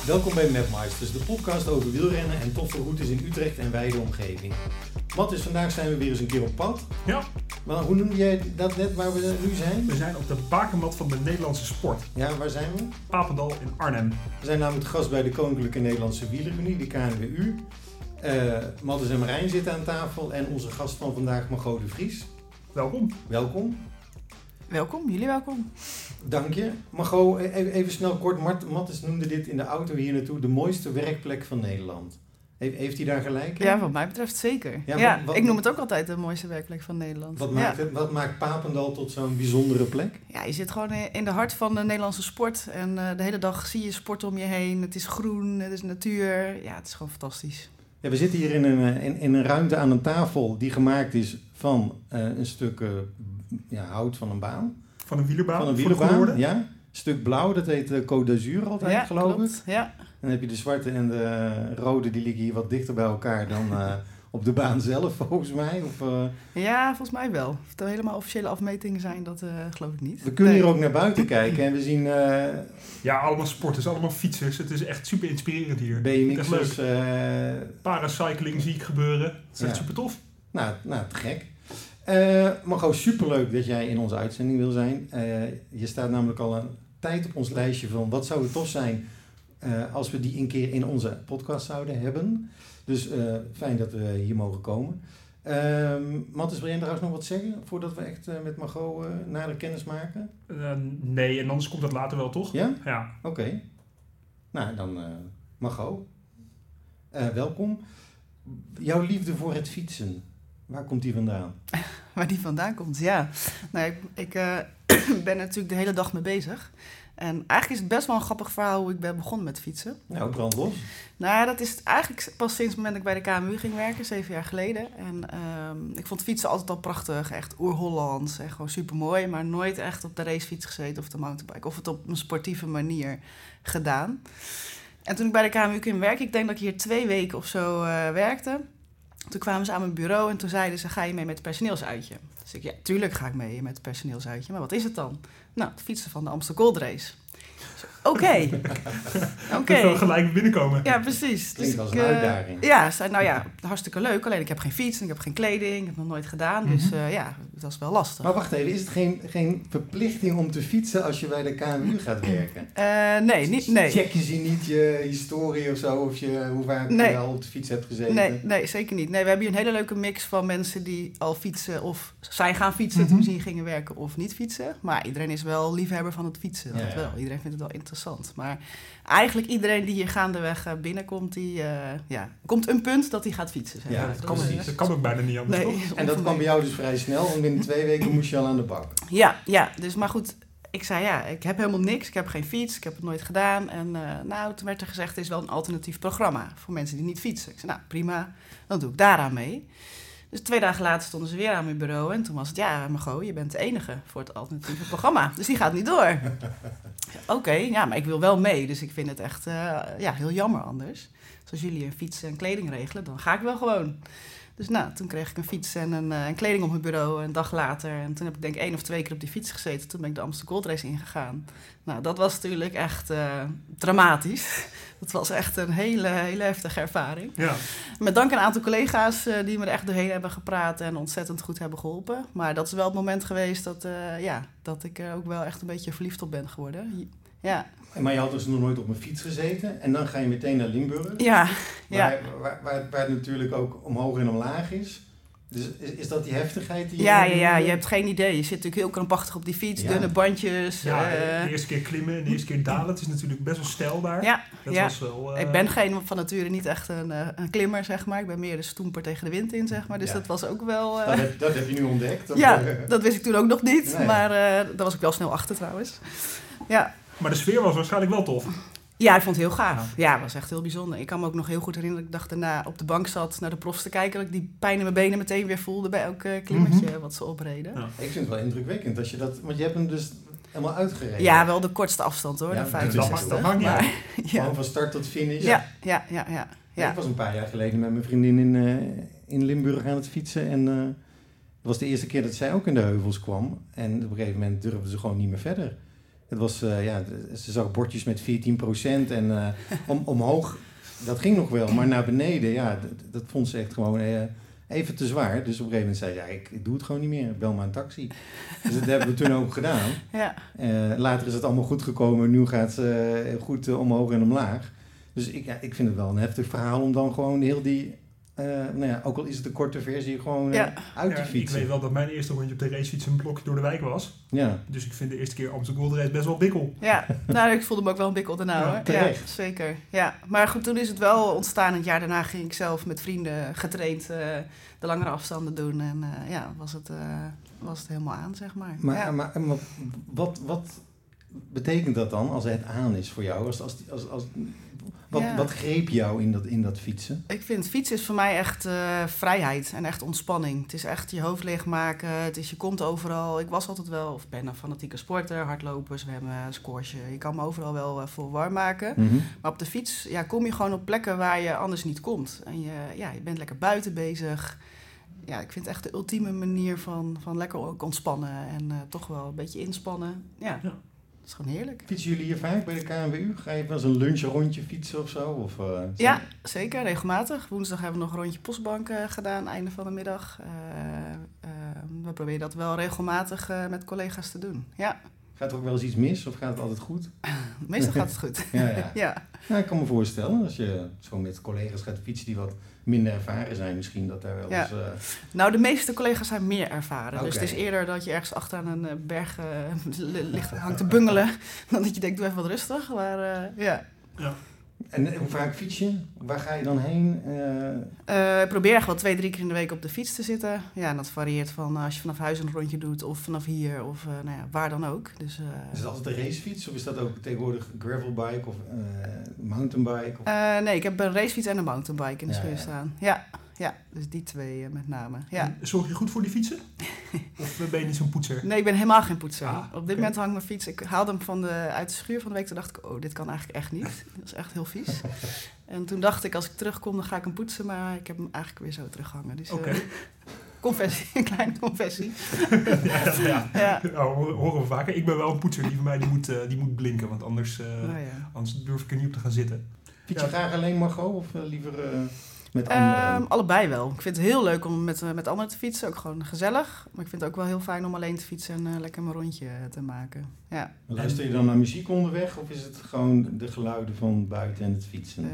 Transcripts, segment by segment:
Welkom bij Mapmeisters, de podcast over wielrennen en toffe routes in Utrecht en wijde omgeving. Matthijs, vandaag zijn we weer eens een keer op pad. Ja. Maar hoe noemde jij dat net waar we nu zijn? We zijn op de bakermat van de Nederlandse sport. Ja, waar zijn we? Papendal in Arnhem. We zijn namelijk gast bij de Koninklijke Nederlandse Wielerunie, de KNWU. Matthijs en Marijn zitten aan tafel en onze gast van vandaag, Margot de Vries. Welkom. Welkom. Welkom, jullie welkom. Dank je. Margot, even snel kort. Matthijs noemde dit in de auto hier naartoe de mooiste werkplek van Nederland. Heeft hij daar gelijk in? Ja, wat mij betreft zeker. Ja, ik noem het ook altijd de mooiste werkplek van Nederland. Wat maakt Papendal tot zo'n bijzondere plek? Ja, je zit gewoon in de hart van de Nederlandse sport. En de hele dag zie je sport om je heen. Het is groen, het is natuur. Ja, het is gewoon fantastisch. Ja, we zitten hier in een ruimte aan een tafel die gemaakt is van een stuk hout van een baan. Van een wielerbaan? Van een wielerbaan, ja. Een stuk blauw, dat heet Côte d'Azur altijd, ja, geloof klopt. ik. Ja. Dan heb je de zwarte en de rode, die liggen hier wat dichter bij elkaar dan op de baan zelf, volgens mij. Ja, volgens mij wel. Of het helemaal officiële afmetingen zijn, dat geloof ik niet. We kunnen hier ook naar buiten kijken en we zien Ja, allemaal sporters, allemaal fietsers. Het is echt super inspirerend hier. BMX'ers. Paracycling zie ik gebeuren. Het is echt super tof. Nou, te gek. Margot, superleuk dat jij in onze uitzending wil zijn. Je staat namelijk al een tijd op ons lijstje van wat zou het tof zijn als we die een keer in onze podcast zouden hebben. Dus fijn dat we hier mogen komen. Matthijs, wil jij trouwens nog wat zeggen voordat we echt met Margot nader kennis maken? Nee, en anders komt dat later wel, toch? Ja? Ja. Oké. Nou, dan Margot. Welkom. Jouw liefde voor het fietsen, waar komt die vandaan? Waar die vandaan komt, ja. Nou, ik ben natuurlijk de hele dag mee bezig. En eigenlijk is het best wel een grappig verhaal hoe ik ben begonnen met fietsen. Nou, brand los. Nou, dat is eigenlijk pas sinds het moment dat ik bij de KMU ging werken, 7 jaar geleden. En ik vond fietsen altijd al prachtig, echt oer-Hollands en gewoon supermooi. Maar nooit echt op de racefiets gezeten of de mountainbike. Of het op een sportieve manier gedaan. En toen ik bij de KMU ging werken, ik denk dat ik hier 2 weken of zo werkte. Toen kwamen ze aan mijn bureau en toen zeiden ze, ga je mee met het personeelsuitje? Dus ik, ja, tuurlijk ga ik mee met het personeelsuitje. Maar wat is het dan? Nou, het fietsen van de Amstel Gold Race. Oké. Dus wel gelijk binnenkomen. Ja, precies. Klinkt als een uitdaging. Ja, zei, nou ja, hartstikke leuk. Alleen ik heb geen fiets en ik heb geen kleding. Ik heb het nog nooit gedaan. Dus dat is wel lastig. Maar wacht even, is het geen verplichting om te fietsen als je bij de KMU gaat werken? Nee. Check je niet je historie of zo? Of hoe vaak je al op de fiets hebt gezeten? Nee, zeker niet. Nee, we hebben hier een hele leuke mix van mensen die al fietsen of zijn gaan fietsen toen ze hier gingen werken of niet fietsen. Maar iedereen is wel liefhebber van het fietsen. Dat wel. Iedereen vindt het wel interessant. Maar eigenlijk iedereen die hier gaandeweg binnenkomt, die komt een punt dat hij gaat fietsen. Zeg. Ja, dat kan ook bijna niet anders, toch? En dat kwam bij jou dus vrij snel, want binnen 2 weken moest je al aan de bak. Ja, dus maar goed, ik zei ik heb helemaal niks, ik heb geen fiets, ik heb het nooit gedaan. En toen werd er gezegd, er is wel een alternatief programma voor mensen die niet fietsen. Ik zei, nou prima, dan doe ik daaraan mee. Dus 2 dagen later stonden ze weer aan mijn bureau en toen was het, ja Margot, je bent de enige voor het alternatieve programma. Dus die gaat niet door. Oké, maar ik wil wel mee, dus ik vind het echt heel jammer anders. Dus als jullie een fiets en kleding regelen, dan ga ik wel gewoon. Dus toen kreeg ik een fiets en een kleding op mijn bureau een dag later. En toen heb ik denk 1 of 2 keer op die fiets gezeten. Toen ben ik de Amstel Gold Race ingegaan. Nou, dat was natuurlijk echt dramatisch. Dat was echt een hele heftige ervaring. Ja. Met dank aan een aantal collega's die me er echt doorheen hebben gepraat en ontzettend goed hebben geholpen. Maar dat is wel het moment geweest dat ik er ook wel echt een beetje verliefd op ben geworden. Ja. Maar je had dus nog nooit op een fiets gezeten en dan ga je meteen naar Limburg. Ja. Waar het natuurlijk ook omhoog en omlaag is. Dus is dat die heftigheid? Die Ja, je hebt geen idee. Je zit natuurlijk heel krampachtig op die fiets, dunne bandjes. Ja, de eerste keer klimmen en de eerste keer dalen. Het is natuurlijk best wel steil daar. Ja, was wel, ik ben van nature niet echt een klimmer, zeg maar. Ik ben meer de stoemper tegen de wind in, zeg maar. Dus dat was ook wel... Dat heb je nu ontdekt? Of? Ja, dat wist ik toen ook nog niet. Nee. Maar daar was ik wel snel achter trouwens. Ja. Maar de sfeer was waarschijnlijk wel tof. Ja, ik vond het heel gaaf. Ja, het was echt heel bijzonder. Ik kan me ook nog heel goed herinneren dat ik dag daarna op de bank zat naar de profs te kijken. Dat ik die pijn in mijn benen meteen weer voelde bij elk klimmetje wat ze opreden. Ja. Ik vind het wel indrukwekkend als je dat... Want je hebt hem dus helemaal uitgereden. Ja, wel de kortste afstand hoor, de 65. Dat mag niet uit. Gewoon van start tot finish. Ja. Ik was een paar jaar geleden met mijn vriendin in Limburg aan het fietsen. En het was de eerste keer dat zij ook in de heuvels kwam. En op een gegeven moment durfde ze gewoon niet meer verder. Het was, ze zag bordjes met 14% en omhoog, dat ging nog wel. Maar naar beneden, dat vond ze echt gewoon even te zwaar. Dus op een gegeven moment zei ze, ik doe het gewoon niet meer. Bel maar een taxi. Dus dat hebben we toen ook gedaan. Ja. Later is het allemaal goed gekomen. Nu gaat ze goed omhoog en omlaag. Dus ik vind het wel een heftig verhaal om dan gewoon heel die... ook al is het een korte versie, gewoon uit te fietsen. Ik weet wel dat mijn eerste rondje op de racefiets een blokje door de wijk was. Ja. Dus ik vind de eerste keer Amsterdam Gold Race best wel bikkel. Ja, nou, ik voelde me ook wel een bikkel daarna, hoor. Terecht. Ja, zeker. Ja. Maar goed, toen is het wel ontstaan. Het jaar daarna ging ik zelf met vrienden getraind de langere afstanden doen. En was het helemaal aan, zeg maar. Maar wat betekent dat dan als het aan is voor jou? Wat greep jou in dat fietsen? Ik vind fietsen is voor mij echt vrijheid en echt ontspanning. Het is echt je hoofd leegmaken. Het is je komt overal. Ik was altijd wel, of ben een fanatieke sporter, hardlopen, zwemmen, squashen. Je kan me overal wel voor warm maken. Mm-hmm. Maar op de fiets kom je gewoon op plekken waar je anders niet komt. En je bent lekker buiten bezig. Ja, ik vind het echt de ultieme manier van lekker ook ontspannen en toch wel een beetje inspannen. Ja. Dat is gewoon heerlijk. Fietsen jullie hier vaak bij de KNWU? Ga je wel eens een lunchrondje fietsen of zo? Ja, zeker. Regelmatig. Woensdag hebben we nog een rondje postbank gedaan, einde van de middag. We proberen dat wel regelmatig met collega's te doen. Ja. Gaat er ook wel eens iets mis of gaat het altijd goed? Meestal gaat het goed. Ja. Nou, ik kan me voorstellen, als je zo met collega's gaat fietsen die wat minder ervaren zijn, misschien dat daar wel eens... Nou, de meeste collega's zijn meer ervaren. Okay. Dus het is eerder dat je ergens achteraan een berg hangt te bungelen, dan dat je denkt, doe even wat rustig. Maar ja. En hoe vaak fiets je? Waar ga je dan heen? Ik probeer echt wel 2-3 keer in de week op de fiets te zitten. Ja, en dat varieert van als je vanaf huis een rondje doet of vanaf hier of waar dan ook. Dus, is het altijd een racefiets of is dat ook tegenwoordig gravelbike of mountainbike? Nee, ik heb een racefiets en een mountainbike in de schuur staan. Ja, dus die twee met name. Ja. Zorg je goed voor die fietsen? Of ben je niet zo'n poetser? Nee, ik ben helemaal geen poetser. Op dit moment hangt mijn fiets. Ik haalde hem uit de schuur van de week. Toen dacht ik, dit kan eigenlijk echt niet. Dat is echt heel vies. En toen dacht ik, als ik terugkom, dan ga ik hem poetsen. Maar ik heb hem eigenlijk weer zo teruggehangen. Dus confessie, een kleine confessie. Ja. Nou, horen we vaker. Ik ben wel een poetser. Die van mij die moet blinken. Want anders durf ik er niet op te gaan zitten. Fiets je graag alleen Margot of liever... met anderen? Allebei wel. Ik vind het heel leuk om met anderen te fietsen. Ook gewoon gezellig. Maar ik vind het ook wel heel fijn om alleen te fietsen en lekker mijn rondje te maken. Ja. Luister je dan naar muziek onderweg? Of is het gewoon de geluiden van buiten en het fietsen?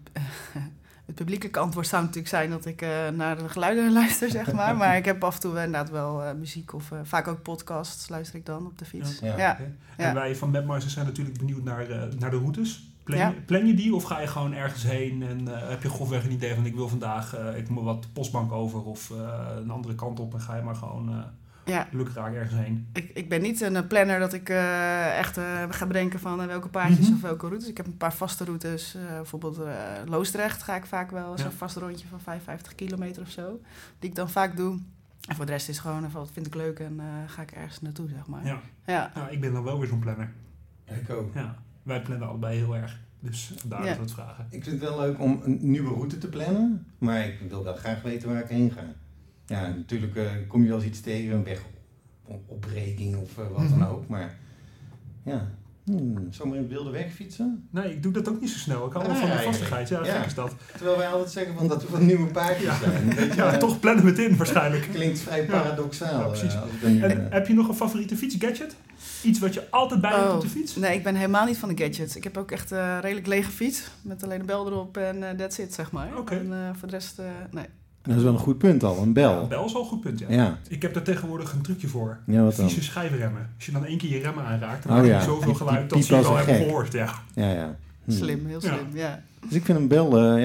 Het publiekelijke antwoord zou natuurlijk zijn dat ik naar de geluiden luister, zeg maar. Maar ik heb af en toe inderdaad wel muziek of vaak ook podcasts luister ik dan op de fiets. Ja. En wij van Mapmasters zijn natuurlijk benieuwd naar de routes. Plan je die of ga je gewoon ergens heen en heb je grofweg een idee van ik wil vandaag, ik moet wat postbank over of een andere kant op en ga je maar gewoon lukraak ergens heen? Ik ben niet een planner dat ik echt ga bedenken van welke paadjes of welke routes. Ik heb een paar vaste routes, bijvoorbeeld Loosdrecht ga ik vaak wel, zo'n vast rondje van 55 kilometer of zo, die ik dan vaak doe. En voor de rest is gewoon even wat vind ik leuk en ga ik ergens naartoe, zeg maar. Ja, ik ben dan wel weer zo'n planner. Ik ook. Ja. Wij plannen allebei heel erg. Dus vandaar dat we het vragen. Ik vind het wel leuk om een nieuwe route te plannen. Maar ik wil wel graag weten waar ik heen ga. Ja, natuurlijk kom je wel eens iets tegen. Een wegopbreking of wat dan ook. Maar ja, zomaar in het wilde weg fietsen. Nee, ik doe dat ook niet zo snel. Ik hou wel van de vastigheid. Ja, gek is dat. Terwijl wij altijd zeggen dat we van nieuwe paardjes zijn. Weet je, toch plannen we het in waarschijnlijk. Klinkt vrij paradoxaal. Precies. En heb je nog een favoriete fietsgadget? Iets wat je altijd bij hebt op de fiets? Nee, ik ben helemaal niet van de gadgets. Ik heb ook echt een redelijk lege fiets. Met alleen een bel erop en that's it, zeg maar. Okay. En voor de rest, nee. Dat is wel een goed punt al, een bel. Ja, een bel is al een goed punt, ja. Ik heb daar tegenwoordig een trucje voor. Ja, wat dan? Vieze schijfremmen. Als je dan 1 keer je remmen aanraakt, dan maak je zoveel geluid dat ze je wel hebben gehoord. Ja. Slim, heel slim, ja. Dus ik vind een bel,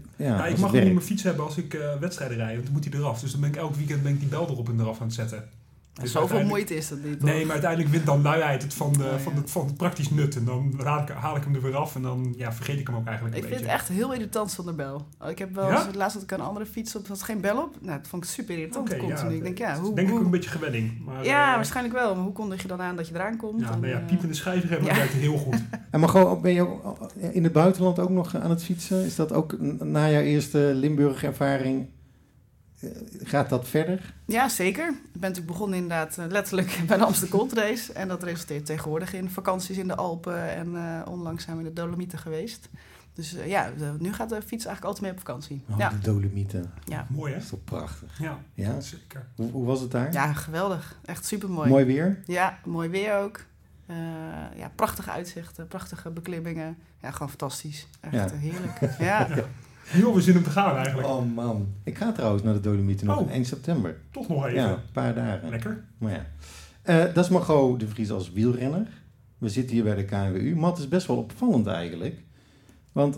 ik mag hem op mijn fiets hebben als ik wedstrijden rijd, want dan moet hij eraf. Dus dan ben ik elk weekend die bel erop en eraf aan het zetten. Dus zoveel moeite is dat niet, toch? Nee, maar uiteindelijk wint dan luiheid het van het praktisch nut. En dan haal ik hem er weer af en dan vergeet ik hem ook eigenlijk een beetje. Ik vind het echt heel irritant zonder bel. Ik heb wel eens, laatst had ik een andere fiets op, er was geen bel op. Nou, dat vond ik super irritant continu. Ik denk, hoe... Denk ik ook een beetje gewenning. Maar, waarschijnlijk wel. Maar hoe kondig je dan aan dat je eraan komt? Ja, piepende schijfremmen werkt heel goed. En Margot, ben je ook in het buitenland ook nog aan het fietsen? Is dat ook na jouw eerste Limburg-ervaring... gaat dat verder? Ja, zeker. Ik ben natuurlijk begonnen inderdaad letterlijk bij de Amsterdam Gold Race. En dat resulteert tegenwoordig in vakanties in de Alpen. En onlangs zijn we in de Dolomieten geweest. Dus nu gaat de fiets eigenlijk altijd mee op vakantie. De Dolomieten. Ja. Mooi, hè? Dat is toch prachtig? Ja, zeker. Hoe was het daar? Ja, geweldig. Echt supermooi. Mooi weer? Ja, mooi weer ook. Prachtige uitzichten, prachtige beklimmingen. Ja, gewoon fantastisch. Echt heerlijk. Ja. Nu al weer zin om te gaan eigenlijk. Oh man. Ik ga trouwens naar de Dolomieten nog eind september. Toch nog even. Ja, een paar dagen. Lekker. Maar ja. Dat is Margot de Vries als wielrenner. We zitten hier bij de KNWU. Maar het is best wel opvallend eigenlijk. Want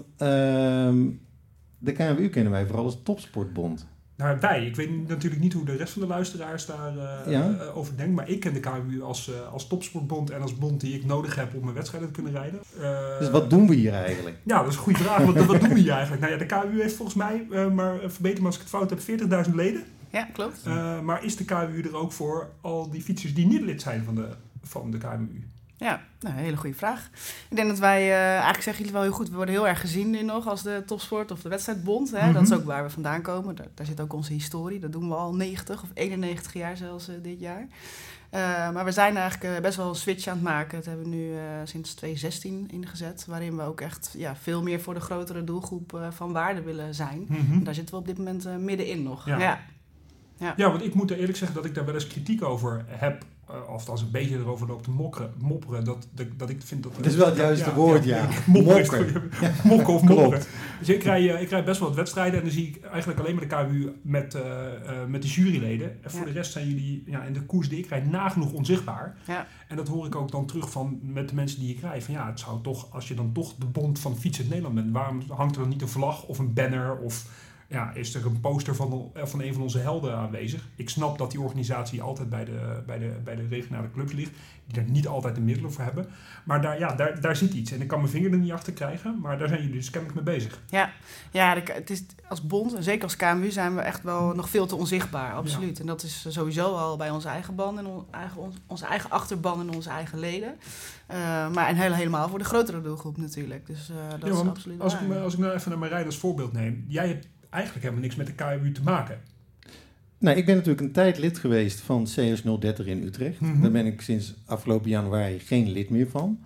de KNWU kennen wij vooral als topsportbond. Nou, ik weet natuurlijk niet hoe de rest van de luisteraars daar over denken. Maar ik ken de KNWU als topsportbond en als bond die ik nodig heb om mijn wedstrijden te kunnen rijden. Dus wat doen we hier eigenlijk? Ja, dat is een goede vraag. Wat doen we hier eigenlijk? Nou ja, de KNWU heeft volgens mij, maar verbeter me als ik het fout heb, 40.000 leden. Ja, klopt. Maar is de KNWU er ook voor al die fietsers die niet lid zijn van de KNWU? Ja, een hele goede vraag. Ik denk dat wij, eigenlijk zeggen jullie wel heel goed, we worden heel erg gezien nu nog als de topsport of de wedstrijdbond. Hè? Dat is ook waar we vandaan komen. Daar zit ook onze historie. Dat doen we al 90 of 91 jaar zelfs dit jaar. Maar we zijn eigenlijk best wel een switch aan het maken. Dat hebben we nu sinds 2016 ingezet. Waarin we ook echt veel meer voor de grotere doelgroep van waarde willen zijn. En daar zitten we op dit moment middenin nog. Ja, want ik moet eerlijk zeggen dat ik daar wel eens kritiek over heb. Of als een beetje erover loop te mopperen, dat ik vind dat... Dat is wel het juiste woord, ja. Mokken. Mokken of mopperen. Dus ik rij best wel wat wedstrijden en dan zie ik eigenlijk alleen maar de KNWU met de juryleden. En voor de rest zijn jullie in de koers die ik rijd nagenoeg onzichtbaar. Ja. En dat hoor ik ook dan terug met de mensen die ik rijd. Van het zou toch, als je dan toch de bond van fietsen in Nederland bent, waarom hangt er dan niet een vlag of een banner of... Ja, is er een poster van een van onze helden aanwezig? Ik snap dat die organisatie altijd bij de regionale clubs ligt. Die daar niet altijd de middelen voor hebben. Maar daar zit iets. En ik kan mijn vinger er niet achter krijgen. Maar daar zijn jullie dus kennelijk mee bezig. Ja, het is als bond, en zeker als KNWU, zijn we echt wel nog veel te onzichtbaar. Absoluut. Ja. En dat is sowieso al bij onze eigen ban en onze eigen achterban en onze eigen leden. Maar helemaal voor de grotere doelgroep natuurlijk. Dus dat is absoluut waar. Als ik nou even naar mijn rijd als voorbeeld neem. Jij hebt eigenlijk helemaal niks met de KNWU te maken. Nou, ik ben natuurlijk een tijd lid geweest van CS 030 in Utrecht. Daar ben ik sinds afgelopen januari geen lid meer van.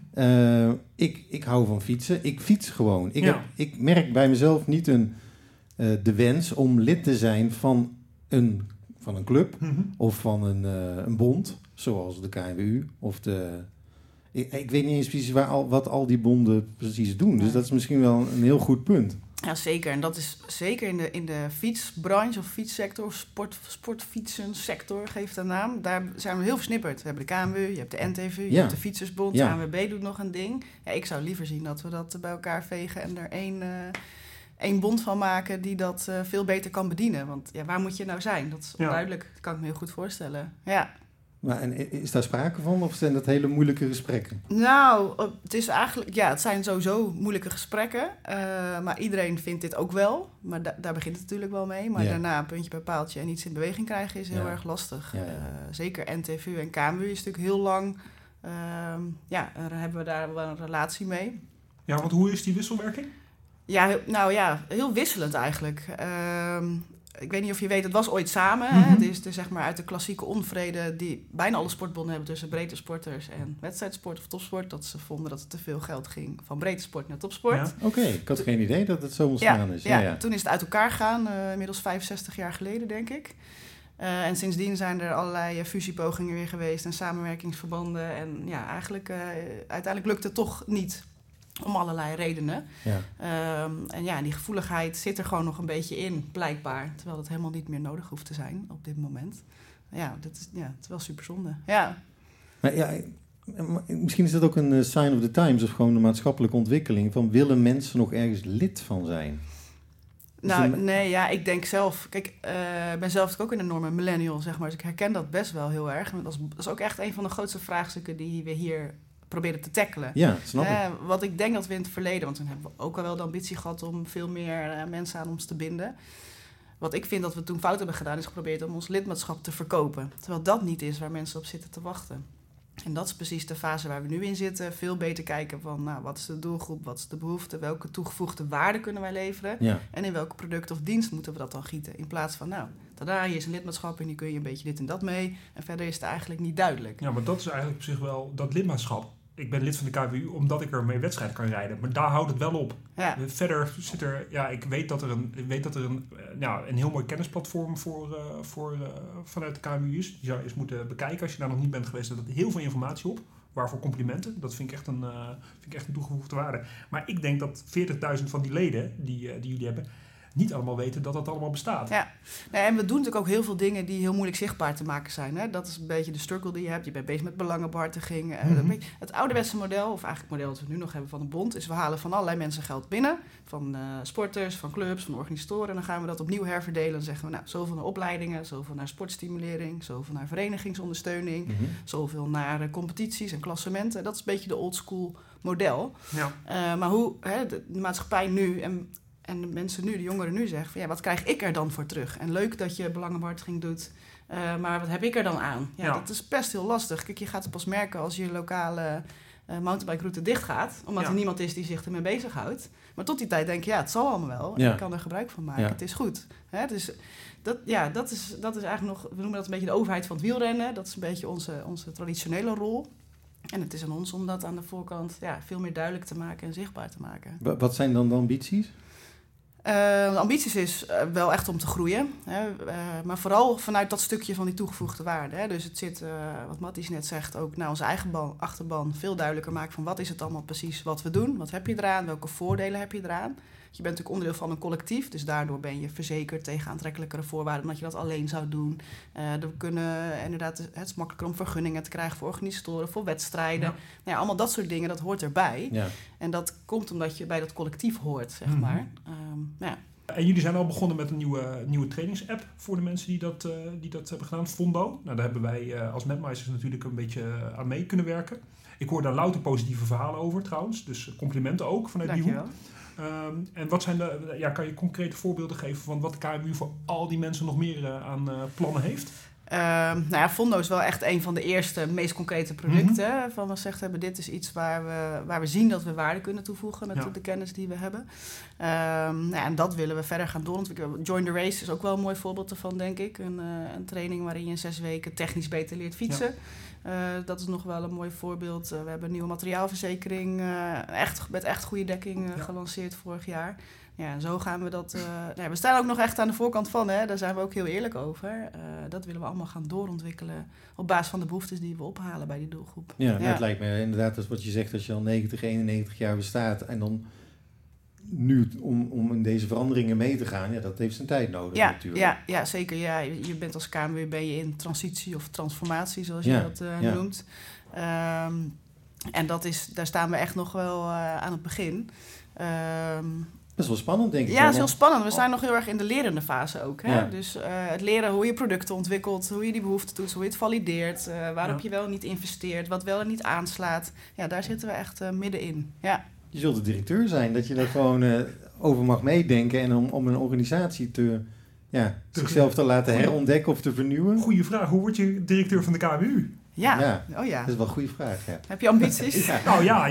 Ik hou van fietsen. Ik fiets gewoon. Ik merk bij mezelf niet de wens om lid te zijn van een club of van een bond, zoals de KNWU of ik weet niet eens precies wat al die bonden precies doen. Dus dat is misschien wel een heel goed punt. Ja, zeker. En dat is zeker in de fietsbranche of fietssector, of sportfietsensector, geeft een naam. Daar zijn we heel versnipperd. We hebben de KNWU, je hebt de NTV, je hebt de Fietsersbond, de ANWB doet nog een ding. Ja, ik zou liever zien dat we dat bij elkaar vegen en er één bond van maken die dat veel beter kan bedienen. Want waar moet je nou zijn? Dat is onduidelijk. Dat kan ik me heel goed voorstellen. Ja. Maar en is daar sprake van of zijn dat hele moeilijke gesprekken? Nou, het is eigenlijk, het zijn sowieso moeilijke gesprekken. Maar iedereen vindt dit ook wel. Maar daar begint het natuurlijk wel mee. Maar daarna een puntje bij paaltje en iets in beweging krijgen is heel erg lastig. Zeker NTVU en KNWU is natuurlijk heel lang. Daar hebben we daar wel een relatie mee. Ja, want hoe is die wisselwerking? Ja, heel wisselend eigenlijk. Ik weet niet of je weet, het was ooit samen. Hè? Het is zeg maar uit de klassieke onvrede die bijna alle sportbonden hebben tussen breedte sporters en wedstrijdsport of topsport. Dat ze vonden dat het te veel geld ging van breedte sport naar topsport. Ja. Oké, ik had geen idee dat het zo ontstaan is. Ja, toen is het uit elkaar gegaan, inmiddels 65 jaar geleden denk ik. En sindsdien zijn er allerlei fusiepogingen weer geweest en samenwerkingsverbanden. En uiteindelijk lukt het toch niet. Om allerlei redenen. En die gevoeligheid zit er gewoon nog een beetje in, blijkbaar. Terwijl het helemaal niet meer nodig hoeft te zijn op dit moment. Het is wel super zonde. Ja. Maar misschien is dat ook een sign of the times of gewoon de maatschappelijke ontwikkeling. Van willen mensen nog ergens lid van zijn? Ik denk zelf... Kijk, ik ben zelf ook een enorme millennial, zeg maar. Dus ik herken dat best wel heel erg. Dat is ook echt een van de grootste vraagstukken die we hier proberen te tackelen. Ja, snap ik. Wat ik denk dat we in het verleden... want toen hebben we ook al wel de ambitie gehad om veel meer mensen aan ons te binden. Wat ik vind dat we toen fout hebben gedaan... is geprobeerd om ons lidmaatschap te verkopen. Terwijl dat niet is waar mensen op zitten te wachten. En dat is precies de fase waar we nu in zitten. Veel beter kijken van, nou, wat is de doelgroep, wat is de behoefte, welke toegevoegde waarde kunnen wij leveren en in welke product of dienst moeten we dat dan gieten. In plaats van, nou, tada, hier is een lidmaatschap en hier kun je een beetje dit en dat mee. En verder is het eigenlijk niet duidelijk. Ja, maar dat is eigenlijk op zich wel dat lidmaatschap. Ik ben lid van de KWU omdat ik er mee wedstrijden kan rijden. Maar daar houdt het wel op. Ja. Verder zit er... Ja, ik weet dat er een heel mooi kennisplatform vanuit de KWU is. Die zou je eens moeten bekijken als je daar nog niet bent geweest. Er staat heel veel informatie op. Waarvoor complimenten. Dat vind ik echt een toegevoegde waarde. Maar ik denk dat 40.000 van die leden die jullie hebben niet allemaal weten dat dat allemaal bestaat. Ja, en we doen natuurlijk ook heel veel dingen die heel moeilijk zichtbaar te maken zijn. Hè? Dat is een beetje de struggle die je hebt. Je bent bezig met belangenbehartiging. Het ouderwetse model, of eigenlijk het model dat we nu nog hebben van de bond, is we halen van allerlei mensen geld binnen. Van sporters, van clubs, van organisatoren. En dan gaan we dat opnieuw herverdelen. Dan zeggen we, nou, zoveel naar opleidingen, zoveel naar sportstimulering, zoveel naar verenigingsondersteuning, zoveel naar competities en klassementen. Dat is een beetje de old school model. Ja. Maar hoe de maatschappij nu en de mensen nu, de jongeren nu zeggen van, ja, wat krijg ik er dan voor terug? En leuk dat je belangenbehartiging doet, maar wat heb ik er dan aan? Ja, dat is best heel lastig. Kijk, je gaat het pas merken als je lokale mountainbikeroute dicht gaat, omdat er niemand is die zich ermee bezighoudt. Maar tot die tijd denk je, ja, het zal allemaal wel. En ik kan er gebruik van maken. Het is goed. Dus dat is eigenlijk nog, we noemen dat een beetje de overheid van het wielrennen. Dat is een beetje onze traditionele rol. En het is aan ons om dat aan de voorkant veel meer duidelijk te maken en zichtbaar te maken. Wat zijn dan de ambities? De ambities is wel echt om te groeien. Maar vooral vanuit dat stukje van die toegevoegde waarde. Dus het zit, wat Matthijs net zegt, ook naar onze eigen achterban veel duidelijker maken van wat is het allemaal precies wat we doen. Wat heb je eraan? Welke voordelen heb je eraan? Je bent natuurlijk onderdeel van een collectief, dus daardoor ben je verzekerd tegen aantrekkelijkere voorwaarden dan dat je dat alleen zou doen. We kunnen inderdaad, het is makkelijker om vergunningen te krijgen voor organisatoren, voor wedstrijden. Ja, allemaal dat soort dingen, dat hoort erbij. Ja. En dat komt omdat je bij dat collectief hoort, zeg maar. En jullie zijn al begonnen met een nieuwe trainingsapp voor de mensen die dat hebben gedaan, Fondo. Nou, daar hebben wij als Netmeisters natuurlijk een beetje aan mee kunnen werken. Ik hoor daar louter positieve verhalen over trouwens, dus complimenten ook vanuit die hoek. En wat zijn kan je concrete voorbeelden geven van wat de KWU voor al die mensen nog meer aan plannen heeft? Fondo is wel echt een van de eerste, meest concrete producten. Van we gezegd hebben, dit is iets waar we zien dat we waarde kunnen toevoegen met de kennis die we hebben. En dat willen we verder gaan doorontwikkelen. Join the Race is ook wel een mooi voorbeeld ervan, denk ik. Een training waarin je in 6 weken technisch beter leert fietsen. Ja. Dat is nog wel een mooi voorbeeld. We hebben een nieuwe materiaalverzekering met echt goede dekking gelanceerd vorig jaar. Ja, en zo gaan we dat... we staan ook nog echt aan de voorkant van, hè. Daar zijn we ook heel eerlijk over. Dat willen we allemaal gaan doorontwikkelen op basis van de behoeftes die we ophalen bij die doelgroep. Ja, het lijkt me inderdaad, dat is wat je zegt, als je al 90, 91 jaar bestaat en dan nu om in deze veranderingen mee te gaan, dat heeft zijn tijd nodig natuurlijk. Ja, zeker. Ja. Je bent als KMW in transitie of transformatie, zoals je dat noemt. En daar staan we echt nog wel aan het begin. Dat is wel spannend, denk ik. Ja, dat is heel spannend. We zijn nog heel erg in de lerende fase ook. Hè? Ja. Dus het leren hoe je producten ontwikkelt, hoe je die behoeften toetst, hoe je het valideert, waarop je wel niet investeert, wat wel en niet aanslaat. Ja, daar zitten we echt middenin. Ja. Je zult de directeur zijn, dat je daar gewoon over mag meedenken en om een organisatie zichzelf te laten herontdekken of te vernieuwen. Goeie vraag. Hoe word je directeur van de KWU? Ja. Dat is wel een goede vraag. Ja. Heb je ambities? Nou ja.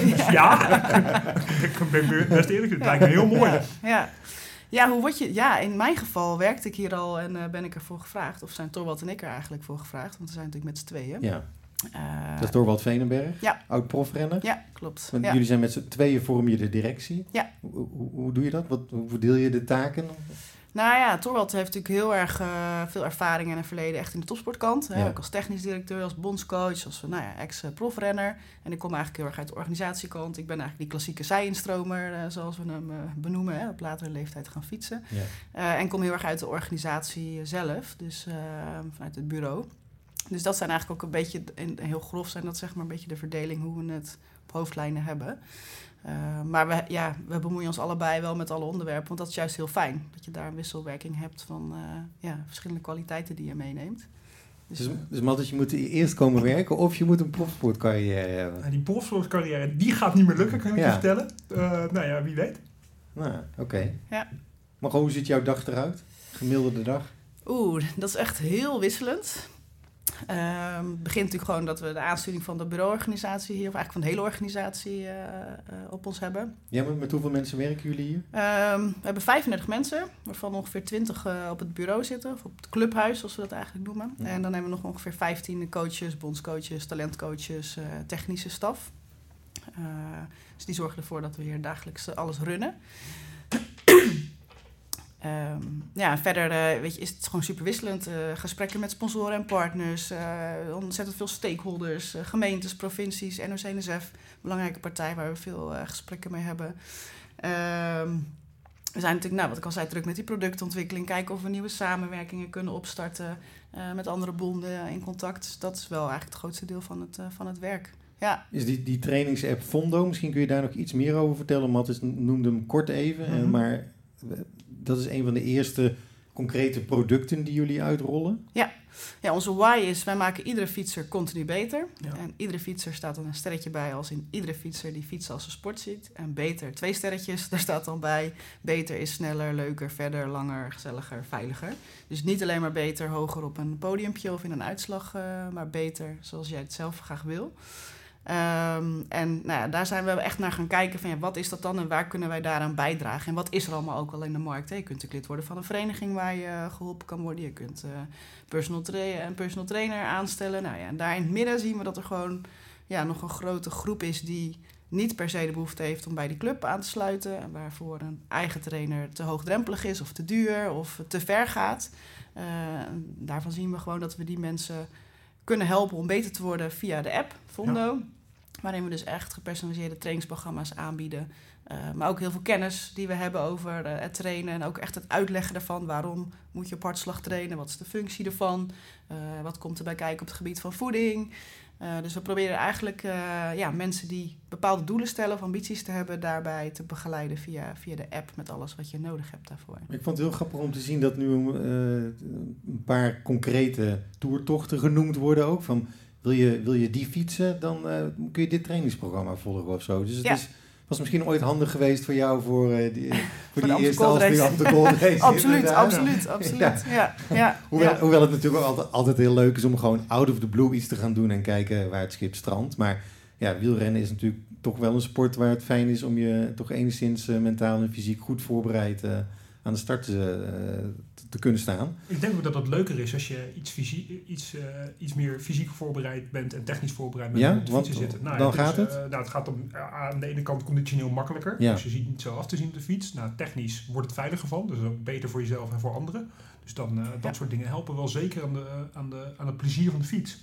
Ik ben best eerlijk, het lijkt me heel mooi. Ja, hoe word je... Ja, in mijn geval werkte ik hier al en ben ik ervoor gevraagd. Of zijn Torwald en ik er eigenlijk voor gevraagd, want we zijn natuurlijk met z'n tweeën. Ja. Dat is Torwald Veenenberg, oud-profrenner. Ja, klopt. Want jullie zijn met z'n tweeën, vorm je de directie. Ja. Hoe doe je dat? Hoe verdeel je de taken? Nou ja, Torwald heeft natuurlijk heel erg veel ervaring in het verleden echt in de topsportkant. Hè? Ook als technisch directeur, als bondscoach, als ex-profrenner. En ik kom eigenlijk heel erg uit de organisatiekant. Ik ben eigenlijk die klassieke zij-instromer, zoals we hem benoemen. Op latere leeftijd gaan fietsen. Ja. En kom heel erg uit de organisatie zelf, dus vanuit het bureau. Dus dat zijn eigenlijk ook een beetje, heel grof zijn dat zeg maar een beetje de verdeling hoe we het op hoofdlijnen hebben. Maar we bemoeien ons allebei wel met alle onderwerpen, want dat is juist heel fijn. Dat je daar een wisselwerking hebt van verschillende kwaliteiten die je meeneemt. Dus Matthijs, je moet eerst komen werken of je moet een profsportcarrière hebben? Die profsportcarrière, die gaat niet meer lukken, kan ik je vertellen. Wie weet. Nou, oké. Ja. Maar hoe ziet jouw dag eruit? Gemiddelde dag? Dat is echt heel wisselend. Het begint natuurlijk gewoon dat we de aansturing van de bureauorganisatie hier, of eigenlijk van de hele organisatie op ons hebben. Ja, maar met hoeveel mensen werken jullie hier? We hebben 35 mensen, waarvan ongeveer 20 op het bureau zitten, of op het clubhuis, zoals we dat eigenlijk noemen. Ja. En dan hebben we nog ongeveer 15 coaches, bondscoaches, talentcoaches, technische staf. Dus die zorgen ervoor dat we hier dagelijks alles runnen. Verder is het gewoon super wisselend. Gesprekken met sponsoren en partners, ontzettend veel stakeholders, gemeentes, provincies, NOC-NSF, belangrijke partij waar we veel gesprekken mee hebben. We zijn natuurlijk, wat ik al zei, druk met die productontwikkeling, kijken of we nieuwe samenwerkingen kunnen opstarten, met andere bonden in contact. Dus dat is wel eigenlijk het grootste deel van het werk. Ja. Is die trainingsapp Fondo, misschien kun je daar nog iets meer over vertellen. Matthijs noemde hem kort even, maar dat is een van de eerste concrete producten die jullie uitrollen. Ja, onze why is, wij maken iedere fietser continu beter. Ja. En iedere fietser staat dan een sterretje bij als in iedere fietser die fietsen als een sport ziet. En beter, 2 sterretjes, daar staat dan bij. Beter is sneller, leuker, verder, langer, gezelliger, veiliger. Dus niet alleen maar beter, hoger op een podiumpje of in een uitslag, maar beter zoals jij het zelf graag wil. Daar zijn we echt naar gaan kijken van wat is dat dan en waar kunnen wij daaraan bijdragen en wat is er allemaal ook al in de markt. Je kunt natuurlijk lid worden van een vereniging waar je geholpen kan worden. Je kunt een personal trainer aanstellen. En daar in het midden zien we dat er gewoon nog een grote groep is die niet per se de behoefte heeft om bij die club aan te sluiten. En waarvoor een eigen trainer te hoogdrempelig is of te duur of te ver gaat. Daarvan zien we gewoon dat we die mensen kunnen helpen om beter te worden via de app Fondo. Waarin we dus echt gepersonaliseerde trainingsprogramma's aanbieden. Maar ook heel veel kennis die we hebben over het trainen. En ook echt het uitleggen ervan. Waarom moet je op hartslag trainen? Wat is de functie ervan? Wat komt erbij kijken op het gebied van voeding? Dus we proberen eigenlijk mensen die bepaalde doelen stellen of ambities te hebben, daarbij te begeleiden via de app met alles wat je nodig hebt daarvoor. Ik vond het heel grappig om te zien dat nu een paar concrete toertochten genoemd worden ook. Van, wil je die fietsen, dan kun je dit trainingsprogramma volgen of zo. Dus het was misschien ooit handig geweest voor jou voor die eerste Amsterdam Gold Race. Absoluut. Ja. Hoewel het natuurlijk altijd heel leuk is om gewoon out of the blue iets te gaan doen en kijken waar het schip strandt. Maar wielrennen is natuurlijk toch wel een sport waar het fijn is om je toch enigszins mentaal en fysiek goed voorbereid aan de start te kunnen staan. Ik denk ook dat het leuker is als je iets meer fysiek voorbereid bent en technisch voorbereid bent om op de fiets te zitten. Het gaat aan de ene kant conditioneel makkelijker. Ja. Dus je ziet niet zo af te zien op de fiets. Technisch wordt het veiliger van. Dus ook beter voor jezelf en voor anderen. Dus dan dat soort dingen helpen wel zeker aan het plezier van de fiets.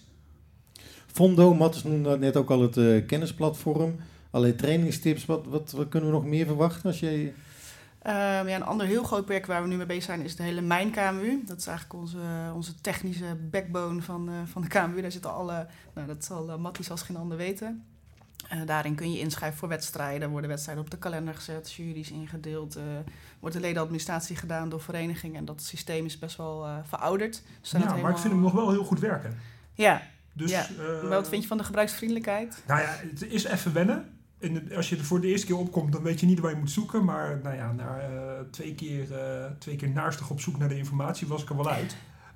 Fondo, Matthijs noemde net ook al het kennisplatform. Allerlei trainingstips. Wat kunnen we nog meer verwachten als je... een ander heel groot project waar we nu mee bezig zijn is de hele Mijn KMU. Dat is eigenlijk onze technische backbone van de KMU. Daar zitten dat zal Matthijs als geen ander weten. Daarin kun je inschrijven voor wedstrijden. Worden wedstrijden op de kalender gezet, juries ingedeeld. Wordt de ledenadministratie gedaan door verenigingen. En dat systeem is best wel verouderd. Dus maar ik vind hem nog wel heel goed werken. Ja. Dus, maar wat vind je van de gebruiksvriendelijkheid? Het is even wennen. Als je er voor de eerste keer opkomt, dan weet je niet waar je moet zoeken. Maar na 2 keer naarstig op zoek naar de informatie was ik er wel uit.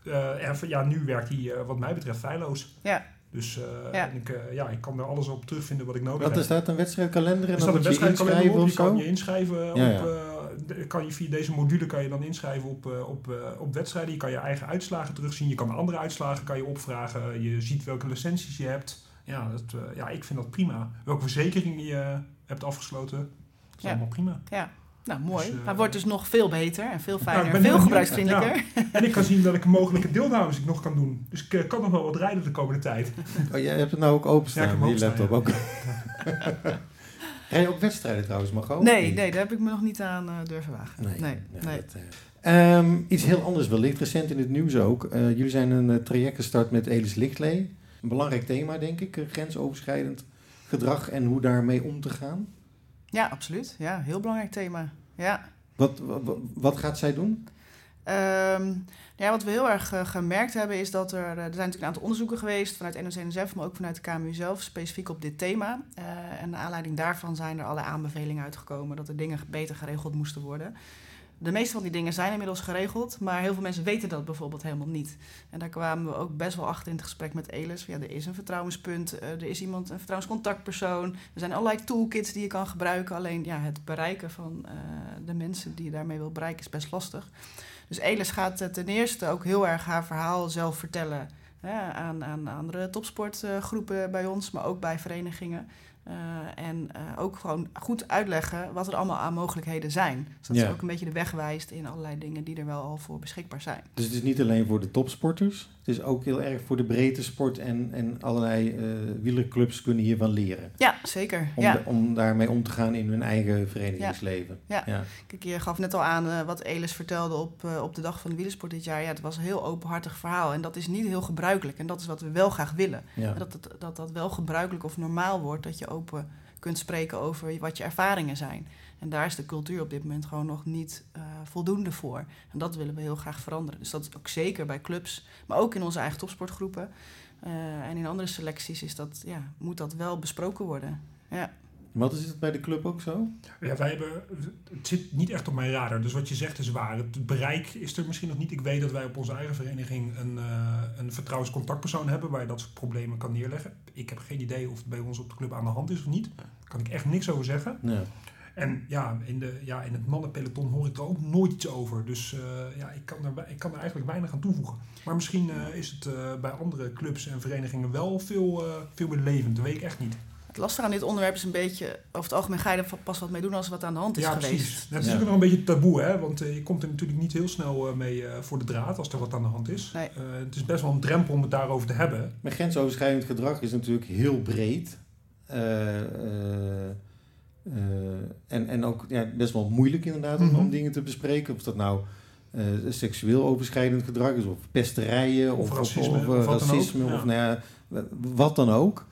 Nu werkt hij wat mij betreft feilloos. Ja. Dus ik kan er alles op terugvinden wat ik nodig heb. Wat is dat, een wedstrijdkalender? Er staat een wedstrijdkalender op, je kan je inschrijven via deze module kan je dan inschrijven op wedstrijden. Je kan je eigen uitslagen terugzien. Je kan andere uitslagen opvragen. Je ziet welke licenties je hebt. Ik vind dat prima. Welke verzekering je hebt afgesloten, dat is allemaal prima. Ja, mooi. Dus, hij wordt dus nog veel beter en veel fijner, veel heel gebruiksvriendelijker. En ik kan zien dat ik een mogelijke deelname nog kan doen. Dus ik kan nog wel wat rijden de komende tijd. Jij hebt het nou ook openstaan, die laptop ook. Rij je ook wedstrijden trouwens, Margot? Nee, daar heb ik me nog niet aan durven wagen. Nee. Iets heel anders wellicht, recent in het nieuws ook. Jullie zijn een traject gestart met Elis Lichtlee. Een belangrijk thema, denk ik, grensoverschrijdend gedrag en hoe daarmee om te gaan. Ja, absoluut. Ja, heel belangrijk thema. Ja. Wat gaat zij doen? Wat we heel erg gemerkt hebben is dat er zijn natuurlijk een aantal onderzoeken geweest vanuit NOC-NSF, maar ook vanuit de KMU zelf, specifiek op dit thema. En naar aanleiding daarvan zijn er allerlei aanbevelingen uitgekomen dat er dingen beter geregeld moesten worden. De meeste van die dingen zijn inmiddels geregeld, maar heel veel mensen weten dat bijvoorbeeld helemaal niet. En daar kwamen we ook best wel achter in het gesprek met Elis. Ja, er is een vertrouwenspunt, er is iemand, een vertrouwenscontactpersoon. Er zijn allerlei toolkits die je kan gebruiken. Alleen ja, het bereiken van de mensen die je daarmee wil bereiken is best lastig. Dus Elis gaat ten eerste ook heel erg haar verhaal zelf vertellen aan andere topsportgroepen bij ons, maar ook bij verenigingen. En ook gewoon goed uitleggen wat er allemaal aan mogelijkheden zijn. Zodat ze ook een beetje de weg wijst in allerlei dingen die er wel al voor beschikbaar zijn. Dus het is niet alleen voor de topsporters. Het is ook heel erg voor de breedte sport en allerlei wielerclubs kunnen hiervan leren. Ja, zeker. Om daarmee om te gaan in hun eigen verenigingsleven. Ja. Kijk, je gaf net al aan wat Elis vertelde op de dag van de wielersport dit jaar. Ja, het was een heel openhartig verhaal. En dat is niet heel gebruikelijk. En dat is wat we wel graag willen. Ja. Dat wel gebruikelijk of normaal wordt. Dat je open kunt spreken over wat je ervaringen zijn. En daar is de cultuur op dit moment gewoon nog niet voldoende voor. En dat willen we heel graag veranderen. Dus dat is ook zeker bij clubs, maar ook in onze eigen topsportgroepen. En in andere selecties moet dat wel besproken worden. Ja. Wat is het bij de club ook zo? Ja, het zit niet echt op mijn radar. Dus wat je zegt is waar. Het bereik is er misschien nog niet. Ik weet dat wij op onze eigen vereniging een vertrouwenscontactpersoon hebben waar je dat soort problemen kan neerleggen. Ik heb geen idee of het bij ons op de club aan de hand is of niet. Daar kan ik echt niks over zeggen. Ja. En in het mannenpeloton hoor ik er ook nooit iets over. Dus ik kan er eigenlijk weinig aan toevoegen. Maar misschien is het bij andere clubs en verenigingen wel veel meer levend. Dat weet ik echt niet. Het lastige aan dit onderwerp is een beetje, over het algemeen ga je er pas wat mee doen als er wat aan de hand is geweest. Precies. Dat is ook nog een beetje taboe, hè? Want je komt er natuurlijk niet heel snel mee voor de draad als er wat aan de hand is. Nee. Het is best wel een drempel om het daarover te hebben. Maar grensoverschrijdend gedrag is natuurlijk heel breed. En ook best wel moeilijk inderdaad om dingen te bespreken. Of dat nou seksueel overschrijdend gedrag is, of pesterijen, of racisme, of wat dan ook.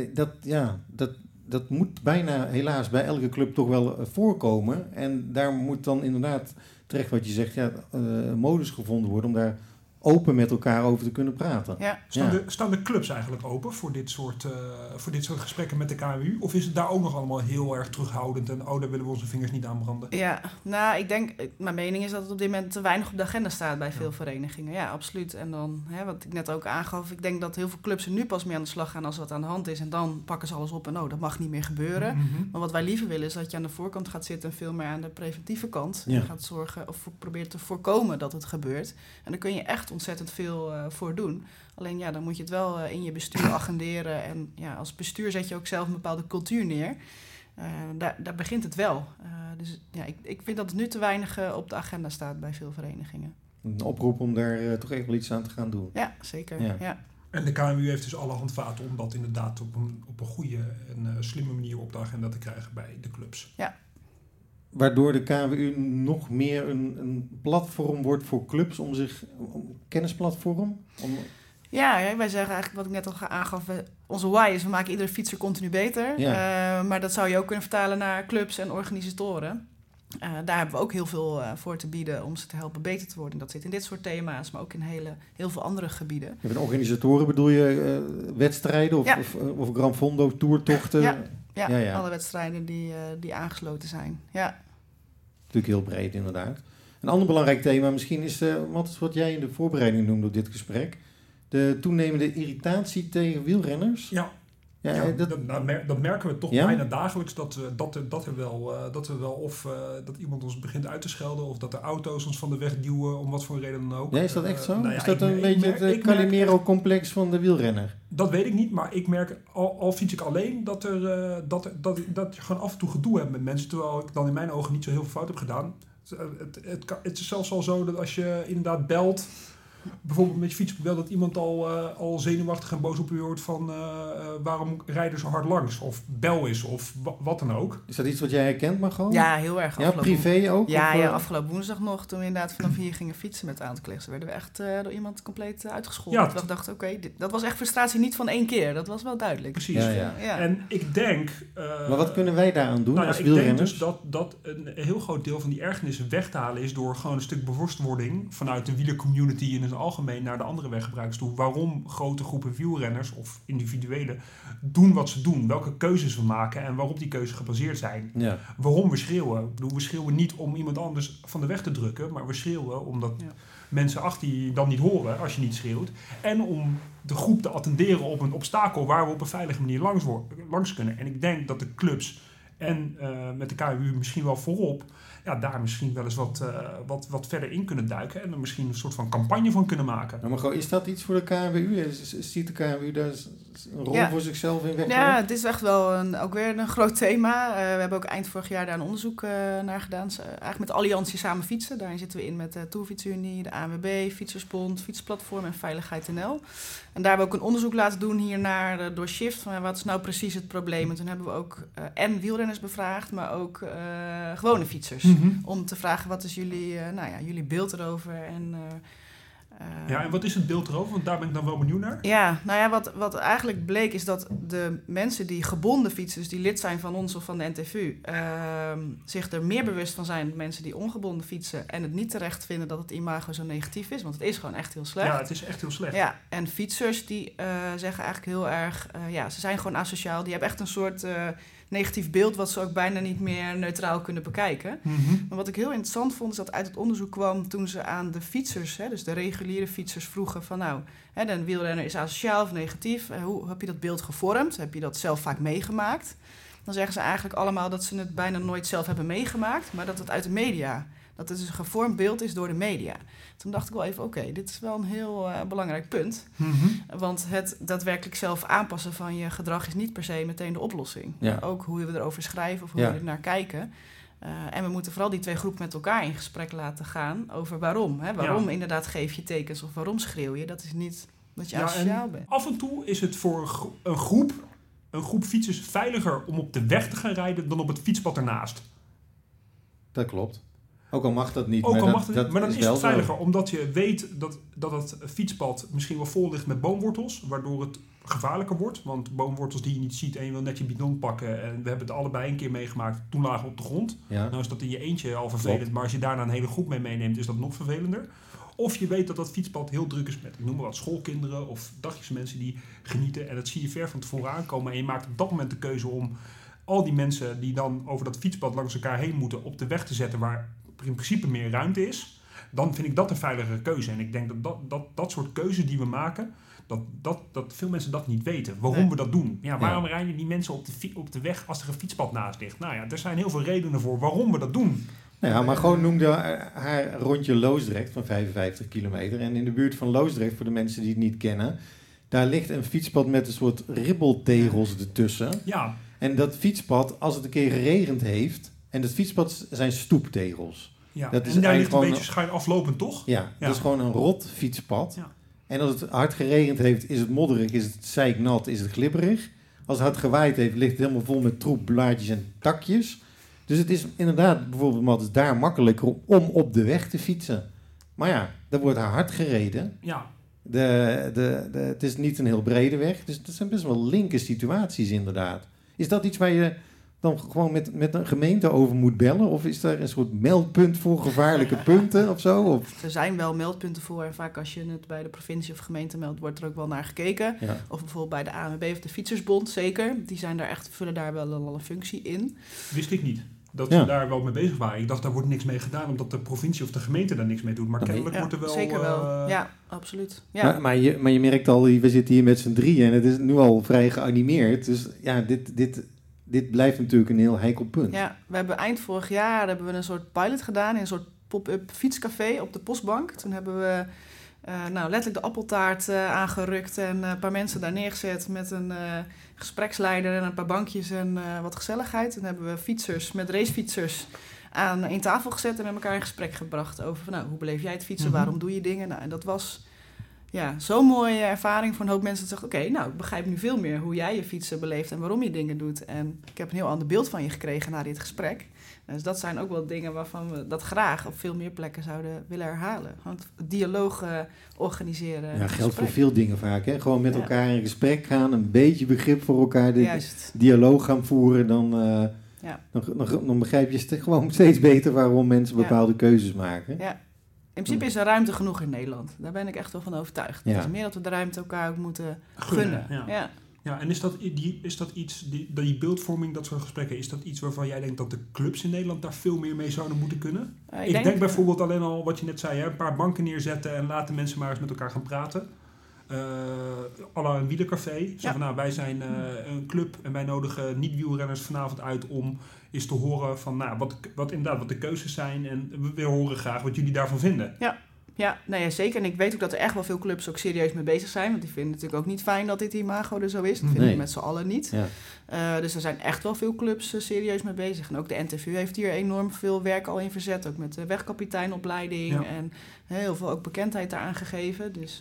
Dat moet bijna helaas bij elke club toch wel voorkomen. En daar moet dan inderdaad terecht wat je zegt, modus gevonden worden om daar open met elkaar over te kunnen praten. Ja. Staan de clubs eigenlijk open voor dit soort gesprekken met de KNWU? Of is het daar ook nog allemaal heel erg terughoudend en daar willen we onze vingers niet aan branden? Ja, nou ik denk, mijn mening is dat het op dit moment te weinig op de agenda staat bij veel verenigingen. Ja, absoluut. En dan, wat ik net ook aangaf, ik denk dat heel veel clubs er nu pas mee aan de slag gaan als er wat aan de hand is. En dan pakken ze alles op en dat mag niet meer gebeuren. Mm-hmm. Maar wat wij liever willen is dat je aan de voorkant gaat zitten en veel meer aan de preventieve kant. En gaat zorgen of probeert te voorkomen dat het gebeurt. En dan kun je echt ontzettend veel voor doen. Alleen dan moet je het wel in je bestuur agenderen. En als bestuur zet je ook zelf een bepaalde cultuur neer. Daar begint het wel. Dus ik vind dat het nu te weinig op de agenda staat bij veel verenigingen. Een oproep om daar toch echt wel iets aan te gaan doen. Ja, zeker. Ja. En de KNWU heeft dus alle handvaten om dat inderdaad op een goede en slimme manier op de agenda te krijgen bij de clubs. Ja. Waardoor de KNWU nog meer een platform wordt voor clubs kennisplatform? Ja, wij zeggen eigenlijk wat ik net al aangaf. Onze why is, we maken iedere fietser continu beter. Ja. Maar dat zou je ook kunnen vertalen naar clubs en organisatoren. Daar hebben we ook heel veel voor te bieden om ze te helpen beter te worden. Dat zit in dit soort thema's, maar ook in heel veel andere gebieden. Met organisatoren bedoel je wedstrijden of Gran Fondo, toertochten? Ja, alle wedstrijden die aangesloten zijn. Ja. Natuurlijk heel breed inderdaad. Een ander belangrijk thema misschien is wat jij in de voorbereiding noemde op dit gesprek. De toenemende irritatie tegen wielrenners. Ja. Dat merken we toch bijna dagelijks dat iemand ons begint uit te schelden of dat de auto's ons van de weg duwen om wat voor reden dan ook. Ja, is dat echt zo? Is dat een beetje het Calimero-complex van de wielrenner? Dat weet ik niet, maar ik merk al fiets ik alleen dat je gewoon af en toe gedoe hebt met mensen, terwijl ik dan in mijn ogen niet zo heel veel fout heb gedaan. Het is zelfs al zo dat als je inderdaad belt, bijvoorbeeld met je fiets, wel dat iemand al zenuwachtig en boos op u wordt van waarom rijden zo hard langs? Of bel is, of wat dan ook. Is dat iets wat jij herkent, Margot? Ja, heel erg. Ja, privé ook? Ja, afgelopen woensdag nog, toen we inderdaad vanaf hier gingen fietsen met een aantal collega's, werden we echt door iemand compleet uitgescholden. Ja, we dachten, dat was echt frustratie niet van 1 keer. Dat was wel duidelijk. Precies. Ja. En ik denk... maar wat kunnen wij daaraan doen als wielrenners? Ik denk dus dat een heel groot deel van die ergernis weg te halen is door gewoon een stuk bewustwording vanuit de wielercommunity in in het algemeen naar de andere weggebruikers toe. Waarom grote groepen wielrenners of individuelen doen wat ze doen. Welke keuzes we maken en waarop die keuzes gebaseerd zijn. Ja. Waarom we schreeuwen. Ik bedoel, we schreeuwen niet om iemand anders van de weg te drukken. Maar we schreeuwen omdat mensen achter je dan niet horen als je niet schreeuwt. En om de groep te attenderen op een obstakel waar we op een veilige manier langs kunnen. En ik denk dat de clubs en met de KWU misschien wel voorop, daar misschien wel eens wat verder in kunnen duiken. En er misschien een soort van campagne van kunnen maken. Nou, maar is dat iets voor de KWU? Ziet de KWU daar een rol voor zichzelf in weg? Ja, het is echt wel ook weer een groot thema. We hebben ook eind vorig jaar daar een onderzoek naar gedaan. Eigenlijk met de Alliantie Samen Fietsen. Daarin zitten we in met de Tourfietsunie, de ANWB, Fietsersbond, Fietsplatform en Veiligheid NL. En daar hebben we ook een onderzoek laten doen hiernaar door Shift. Van wat is nou precies het probleem? En toen hebben we ook en wielrenners bevraagd, maar ook gewone fietsers. Mm-hmm. Om te vragen, wat is jullie beeld erover? En wat is het beeld erover? Want daar ben ik dan wel benieuwd naar. Ja, wat eigenlijk bleek is dat de mensen die gebonden fietsen, dus die lid zijn van ons of van de NTVU, zich er meer bewust van zijn, mensen die ongebonden fietsen, en het niet terecht vinden dat het imago zo negatief is, want het is gewoon echt heel slecht. Ja, het is echt heel slecht. Ja, en fietsers die zeggen eigenlijk heel erg, ze zijn gewoon asociaal, die hebben echt een soort negatief beeld wat ze ook bijna niet meer neutraal kunnen bekijken. Mm-hmm. Maar wat ik heel interessant vond, is dat uit het onderzoek kwam toen ze aan de fietsers, dus de reguliere fietsers, vroegen van de wielrenner is asociaal of negatief. Hoe heb je dat beeld gevormd? Heb je dat zelf vaak meegemaakt? Dan zeggen ze eigenlijk allemaal dat ze het bijna nooit zelf hebben meegemaakt, maar dat het uit de media, dat het dus een gevormd beeld is door de media. Toen dacht ik wel even, oké, dit is wel een heel belangrijk punt. Mm-hmm. Want het daadwerkelijk zelf aanpassen van je gedrag is niet per se meteen de oplossing. Ja. Maar ook hoe we erover schrijven of hoe we er naar kijken. En we moeten vooral die twee groepen met elkaar in gesprek laten gaan over waarom. Waarom inderdaad geef je tekens of waarom schreeuw je? Dat is niet dat je asociaal bent. Af en toe is het voor een groep fietsers veiliger om op de weg te gaan rijden dan op het fietspad ernaast. Dat klopt. Ook al mag dat niet. Maar dan is het veiliger, omdat je weet dat het fietspad misschien wel vol ligt met boomwortels, waardoor het gevaarlijker wordt. Want boomwortels die je niet ziet en je wil net je bidon pakken. En we hebben het allebei een keer meegemaakt, toen lagen we op de grond. Ja. Nou is dat in je eentje al vervelend, maar als je daarna een hele groep mee meeneemt, is dat nog vervelender. Of je weet dat dat fietspad heel druk is met, ik noem maar wat, schoolkinderen of dagjes mensen die genieten. En dat zie je ver van tevoren aankomen. En je maakt op dat moment de keuze om al die mensen die dan over dat fietspad langs elkaar heen moeten op de weg te zetten waar in principe meer ruimte is. Dan vind ik dat een veiligere keuze. En ik denk dat soort keuzes die we maken, dat veel mensen dat niet weten. Waarom we dat doen. Ja, waarom rijden die mensen op de weg als er een fietspad naast ligt? Nou ja, er zijn heel veel redenen voor waarom we dat doen. Nou ja, maar gewoon noemde haar rondje Loosdrecht van 55 kilometer. En in de buurt van Loosdrecht, voor de mensen die het niet kennen, daar ligt een fietspad met een soort ribbeltegels ertussen. Ja. En dat fietspad, als het een keer geregend heeft, en dat fietspad zijn stoeptegels. Ja, dat is en daar ligt gewoon een beetje schuin aflopend, toch? Ja, dat is gewoon een rot fietspad. Ja. En als het hard geregend heeft, is het modderig, is het zeiknat, is het glibberig. Als het hard gewaaid heeft, ligt het helemaal vol met troep, blaadjes en takjes. Dus het is inderdaad bijvoorbeeld daar makkelijker om op de weg te fietsen. Maar ja, dan wordt hard gereden. Ja. Het is niet een heel brede weg, dus dat zijn best wel linker situaties inderdaad. Is dat iets waar je dan gewoon met een gemeente over moet bellen? Of is er een soort meldpunt voor gevaarlijke punten of zo? Of? Er zijn wel meldpunten voor. En vaak als je het bij de provincie of gemeente meldt, wordt er ook wel naar gekeken. Ja. Of bijvoorbeeld bij de ANWB of de Fietsersbond, zeker. Die zijn daar vullen daar wel een functie in. Wist ik niet. Dat ze daar wel mee bezig waren. Ik dacht, daar wordt niks mee gedaan, omdat de provincie of de gemeente daar niks mee doet. Maar kennelijk wordt er wel... Zeker wel. Ja, absoluut. Ja. Maar je merkt al, we zitten hier met z'n drieën en het is nu al vrij geanimeerd. Dus ja, dit blijft natuurlijk een heel heikel punt. Ja, we hebben eind vorig jaar een soort pilot gedaan in een soort pop-up fietscafé op de Postbank. Toen hebben we letterlijk de appeltaart aangerukt en een paar mensen daar neergezet met een gespreksleider en een paar bankjes en wat gezelligheid. Toen hebben we fietsers met racefietsers aan één tafel gezet en met elkaar in gesprek gebracht over van, hoe beleef jij het fietsen, waarom doe je dingen? Nou, en dat was zo'n mooie ervaring voor een hoop mensen dat zeggen, ik begrijp nu veel meer hoe jij je fietsen beleeft en waarom je dingen doet. En ik heb een heel ander beeld van je gekregen na dit gesprek. Dus dat zijn ook wel dingen waarvan we dat graag op veel meer plekken zouden willen herhalen. Want dialoog organiseren. Ja, geldt voor veel dingen vaak. Hè? Gewoon met elkaar in gesprek gaan, een beetje begrip voor elkaar, dialoog gaan voeren. Dan begrijp je gewoon steeds beter waarom mensen bepaalde keuzes maken. Ja. principe is er ruimte genoeg in Nederland. Daar ben ik echt wel van overtuigd. Ja. Het is meer dat we de ruimte elkaar ook moeten gunnen. Ja. Ja, en is dat iets, die beeldvorming, dat soort gesprekken, is dat iets waarvan jij denkt dat de clubs in Nederland daar veel meer mee zouden moeten kunnen? Ik denk bijvoorbeeld alleen al wat je net zei, hè, een paar banken neerzetten en laten mensen maar eens met elkaar gaan praten. À la een wielercafé. Zo van, nou, wij zijn een club en wij nodigen niet-wielrenners vanavond uit om eens te horen van wat de keuzes zijn. En we horen graag wat jullie daarvan vinden. Ja, nou ja, zeker. En ik weet ook dat er echt wel veel clubs ook serieus mee bezig zijn. Want die vinden natuurlijk ook niet fijn dat dit imago er zo is. Dat vinden we met z'n allen niet. Ja. Dus er zijn echt wel veel clubs serieus mee bezig. En ook de NTVU heeft hier enorm veel werk al in verzet. Ook met de wegkapiteinopleiding. Ja. En heel veel ook bekendheid daaraan gegeven. Dus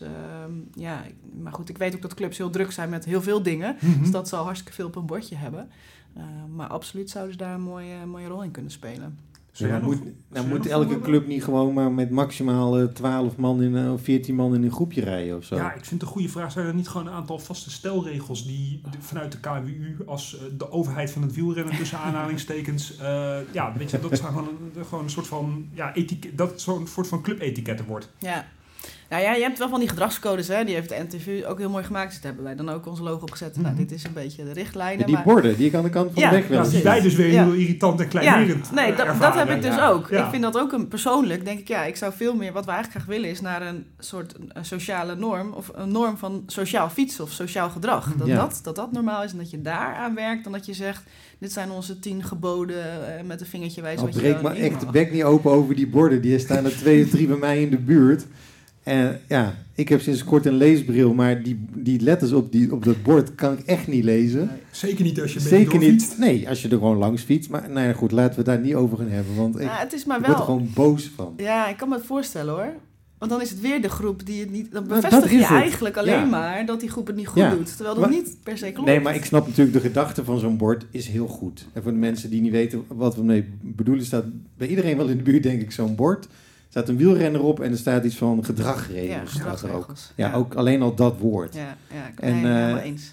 maar goed, ik weet ook dat clubs heel druk zijn met heel veel dingen. Mm-hmm. Dus dat zal hartstikke veel op een bordje hebben. Maar absoluut zouden ze daar een mooie rol in kunnen spelen. Ja, moet elke club niet gewoon maar met maximaal 12 man of 14 man in een groepje rijden of zo? Ja, ik vind het een goede vraag. Zijn er niet gewoon een aantal vaste stelregels die vanuit de KWU als de overheid van het wielrennen tussen aanhalingstekens... weet je, dat gewoon een soort van dat zo'n soort van clubetiketten wordt. Ja. Nou ja, je hebt wel van die gedragscodes, hè? Die heeft de NTV ook heel mooi gemaakt. Dus daar hebben wij dan ook onze logo op gezet. Mm-hmm. Nou, dit is een beetje de richtlijnen. Die borden, die ik aan de kant van de weg wel. Die wij dus weer heel irritant en kleinerend dat heb ik dus ook. Ja. Ik vind dat ook persoonlijk, denk ik, ik zou veel meer, wat we eigenlijk graag willen, is naar een soort sociale norm, of een norm van sociaal fietsen of sociaal gedrag. Dat normaal is en dat je daaraan werkt, dan dat je zegt, dit zijn onze 10 geboden met een vingertje wijzen. Oh, breek maar echt de bek niet open over die borden. Die staan er 2 of 3 bij mij in de buurt. En ik heb sinds kort een leesbril, maar die letters op dat bord kan ik echt niet lezen. Nee, zeker niet als je een beetje doorfietst. Nee, als je er gewoon langs fietst. Maar nou ja, goed, laten we het daar niet over gaan hebben, want ik word er gewoon boos van. Ja, ik kan me het voorstellen hoor. Want dan is het weer de groep die het niet... Dan bevestig je eigenlijk alleen maar dat die groep het niet goed doet. Terwijl dat niet per se klopt. Nee, maar ik snap natuurlijk de gedachte van zo'n bord is heel goed. En voor de mensen die niet weten wat we mee bedoelen, staat bij iedereen wel in de buurt denk ik zo'n bord. Er staat een wielrenner op en er staat iets van gedragregels. Ja, gedragregels. Ja, ook alleen al dat woord. Ja, ik ben het helemaal eens.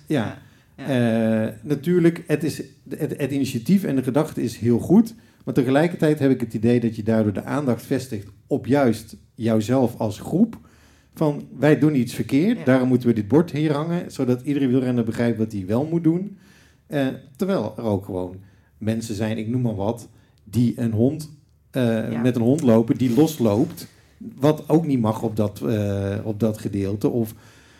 Natuurlijk, het initiatief en de gedachte is heel goed. Maar tegelijkertijd heb ik het idee dat je daardoor de aandacht vestigt op juist jouzelf als groep. Van, wij doen iets verkeerd, daarom moeten we dit bord hier hangen. Zodat iedere wielrenner begrijpt wat hij wel moet doen. Terwijl er ook gewoon mensen zijn, ik noem maar wat, die een hond... met een hond lopen die losloopt, wat ook niet mag op dat gedeelte. Of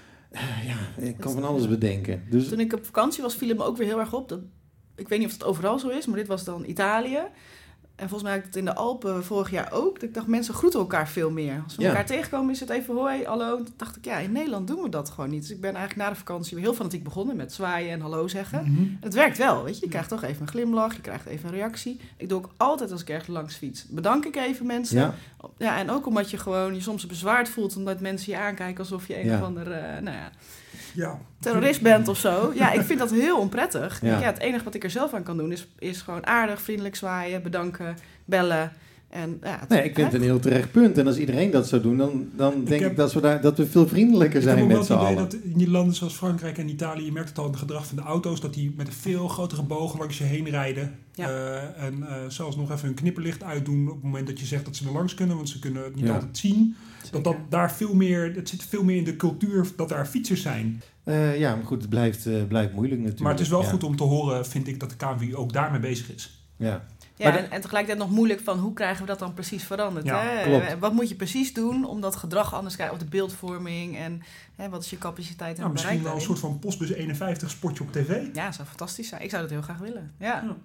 ik kan van alles bedenken. Dus toen ik op vakantie was, viel het me ook weer heel erg op. Ik weet niet of het overal zo is, maar dit was dan Italië. En volgens mij had ik het in de Alpen vorig jaar ook. Ik dacht, mensen groeten elkaar veel meer. Als we elkaar tegenkomen, is het even hoi, hallo. Toen dacht ik, in Nederland doen we dat gewoon niet. Dus ik ben eigenlijk na de vakantie weer heel fanatiek begonnen met zwaaien en hallo zeggen. Mm-hmm. Het werkt wel, weet je. Je krijgt toch even een glimlach, je krijgt even een reactie. Ik doe ook altijd als ik ergens langs fiets. Bedank ik even mensen. Ja, en ook omdat je gewoon je soms bezwaard voelt, omdat mensen je aankijken alsof je een of ander... terrorist bent of zo. Ja, ik vind dat heel onprettig. Ja. Het enige wat ik er zelf aan kan doen is gewoon aardig, vriendelijk zwaaien, bedanken, bellen. En, ik vind het een heel terecht punt. En als iedereen dat zou doen, dan denk ik dat we veel vriendelijker zijn met z'n allen. Ik heb ook wel het idee dat in die landen zoals Frankrijk en Italië, je merkt het al in het gedrag van de auto's, dat die met een veel grotere bogen langs je heen rijden. Ja. En zelfs nog even hun knipperlicht uitdoen op het moment dat je zegt dat ze er langs kunnen, want ze kunnen het niet altijd zien. Dat daar veel meer, het zit veel meer in de cultuur dat daar fietsers zijn. Maar goed, het blijft moeilijk natuurlijk. Maar het is wel goed om te horen, vind ik, dat de KNWU ook daarmee bezig is. Ja. Ja, en tegelijkertijd nog moeilijk van hoe krijgen we dat dan precies veranderd. Ja, hè? Klopt. Wat moet je precies doen om dat gedrag anders te krijgen, of de beeldvorming en wat is je capaciteit en misschien wel een soort van Postbus 51 spotje op tv. Ja, dat zou fantastisch zijn. Ik zou dat heel graag willen. Ja.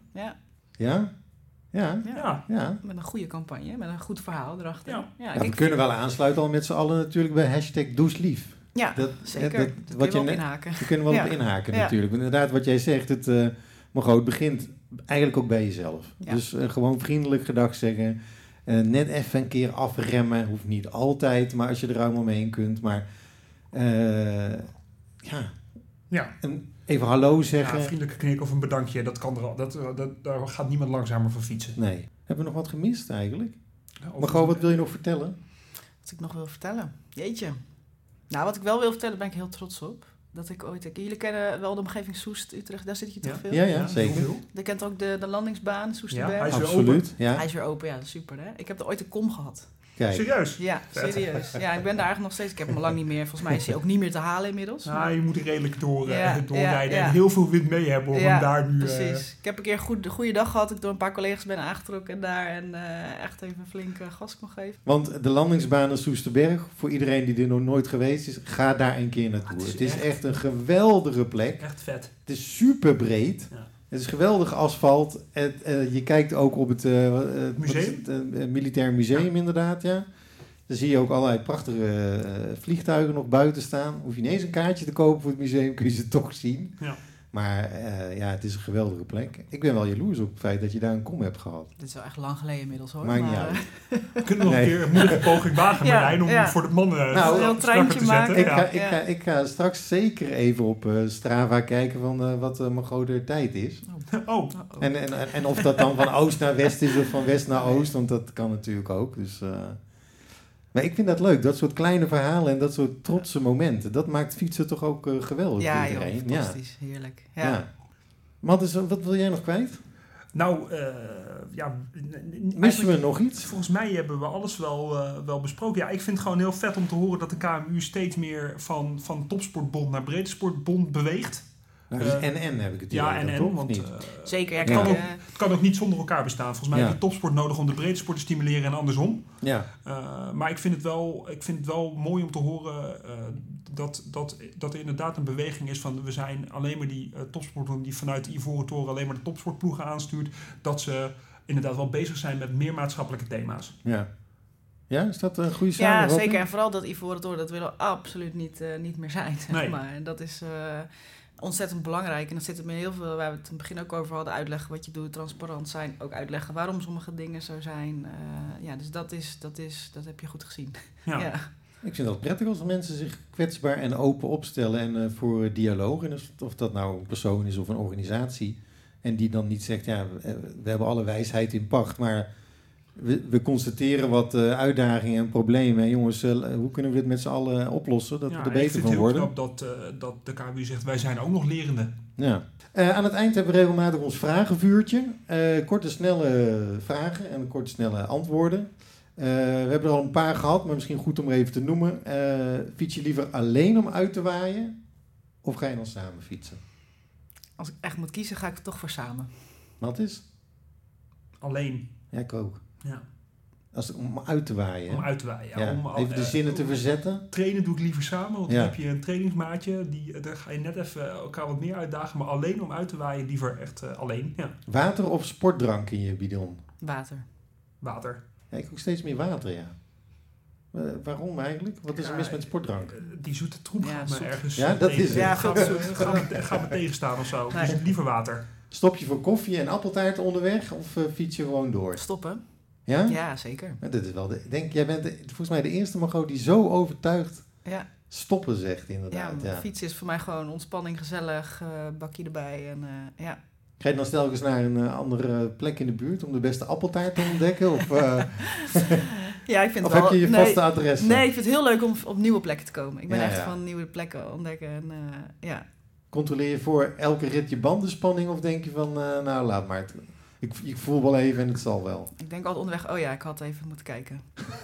Met een goede campagne, met een goed verhaal erachter. We kunnen wel aansluiten al met z'n allen natuurlijk bij #DoesLief. Ja, zeker. Daar kun je wel op inhaken. Daar kunnen we wel op inhaken natuurlijk. Inderdaad, wat jij zegt, het begint eigenlijk ook bij jezelf. Ja. Dus gewoon vriendelijk gedag zeggen. Net even een keer afremmen. Hoeft niet altijd, maar als je er ruim omheen kunt. Maar even hallo zeggen. Ja, een vriendelijke knik of een bedankje. Dat kan er al. Daar gaat niemand langzamer voor fietsen. Nee. Hebben we nog wat gemist eigenlijk? Margot, wat wil je nog vertellen? Wat ik nog wil vertellen? Jeetje. Nou, wat ik wel wil vertellen, ben ik heel trots op. Dat ik ooit... Jullie kennen wel de omgeving Soest, Utrecht, daar zit je toch veel? Ja, zeker. Je kent ook de landingsbaan, Soesterberg. Ja, absoluut. Ja. Hij is weer open, ja, super hè. Ik heb er ooit een kom gehad. Kijk. Serieus? Ja, Vet. serieus. Ja, ik ben daar eigenlijk nog steeds. Ik heb hem al lang niet meer. Volgens mij is hij ook niet meer te halen inmiddels. Nou, je moet er redelijk doorrijden ja. en heel veel wind mee hebben om hem daar nu... precies. Ik heb een keer een goede dag gehad. Ik door een paar collega's ben aangetrokken en daar en echt even flink gas kon geven. Want de landingsbaan in Soesterberg, voor iedereen die er nog nooit geweest is, ga daar een keer naartoe. Het is echt een geweldige plek. Echt vet. Het is super breed. Ja. Het is geweldig asfalt. Je kijkt ook op het Museum? Militair Museum, inderdaad, ja. Dan zie je ook allerlei prachtige vliegtuigen nog buiten staan. Hoef je niet eens een kaartje te kopen voor het museum, kun je ze toch zien. Ja. Maar het is een geweldige plek. Ik ben wel jaloers op het feit dat je daar een kom hebt gehad. Dit is wel echt lang geleden inmiddels hoor. Maakt niet uit. We kunnen nog een keer een moeilijke poging wagen, Marlijn, om voor de mannen een treintje te maken. zetten. Ik ga straks zeker even op Strava kijken van wat mijn grote tijd is. Oh. En of dat dan van oost naar west is of van west naar oost, want dat kan natuurlijk ook. Dus, maar ik vind dat leuk, dat soort kleine verhalen en dat soort trotse momenten. Dat maakt fietsen toch ook geweldig voor iedereen. Ja, fantastisch. Heerlijk. Ja. Matthijs, wat wil jij nog kwijt? Nou, Missen we nog iets? Volgens mij hebben we alles wel besproken. Ja, ik vind het gewoon heel vet om te horen dat de KMU steeds meer van topsportbond naar breedtesportbond beweegt. Nou, dus NN heb ik het hier. Ja, NN, want zeker. Het kan ook niet zonder elkaar bestaan. Volgens mij heb je topsport nodig om de breedtesport te stimuleren en andersom. Ja. Maar ik vind het wel mooi om te horen dat er inderdaad een beweging is van we zijn alleen maar die topsport die vanuit de Ivoren Toren alleen maar de topsportploegen aanstuurt. Dat ze inderdaad wel bezig zijn met meer maatschappelijke thema's. Ja. Ja, is dat een goede samenvatting? Ja, zeker. En vooral dat Ivoren Toren, dat willen we absoluut niet meer zijn. Zeg maar. En dat is ontzettend belangrijk. En dat zit er met heel veel, waar we het in het begin ook over hadden, uitleggen wat je doet, transparant zijn. Ook uitleggen waarom sommige dingen zo zijn. Dus dat heb je goed gezien. Ja. Ja. Ik vind het prettig als mensen zich kwetsbaar en open opstellen en voor dialoog. En of dat nou een persoon is of een organisatie. En die dan niet zegt, we hebben alle wijsheid in pacht, maar we constateren wat uitdagingen en problemen. En jongens, hoe kunnen we dit met z'n allen oplossen? Dat we er beter van worden. Ik vind het heel knap dat de KMU zegt, wij zijn ook nog lerende. Ja. Aan het eind hebben we regelmatig ons vragenvuurtje. Korte, snelle vragen en korte, snelle antwoorden. We hebben er al een paar gehad, maar misschien goed om er even te noemen. Fiets je liever alleen om uit te waaien? Of ga je dan samen fietsen? Als ik echt moet kiezen, ga ik toch voor samen. Wat is? Alleen. Ja, ik ook. Ja. Om uit te waaien. Om uit te waaien. Ja. Om even de zinnen te verzetten. Trainen doe ik liever samen, want dan heb je een trainingsmaatje. Daar ga je net even elkaar wat meer uitdagen. Maar alleen om uit te waaien, liever echt alleen. Ja. Water of sportdrank in je bidon? Water. Ja, ik ook steeds meer water, ja. Waarom eigenlijk? Wat is er mis met sportdrank? Die zoete troep gaat me ergens dat is het. Ja, gaat me tegenstaan of zo. Nee. Dus liever water. Stop je voor koffie en appeltaart onderweg of fiets je gewoon door? Stoppen. Ja? Ja, zeker. Maar dit is wel jij bent volgens mij de eerste Margot die zo overtuigd stoppen zegt, inderdaad. Ja, fietsen is voor mij gewoon ontspanning, gezellig, bakje erbij en Ga je dan telkens naar een andere plek in de buurt om de beste appeltaart te ontdekken? Of, ja, ik vind of wel, heb je je vaste adres? Nee, ik vind het heel leuk om op nieuwe plekken te komen. Ik ben echt ja. van nieuwe plekken ontdekken. En, Controleer je voor elke rit je bandenspanning of denk je van, nou laat maar. Ik voel wel even en het zal wel. Ik denk altijd onderweg, ik had even moeten kijken.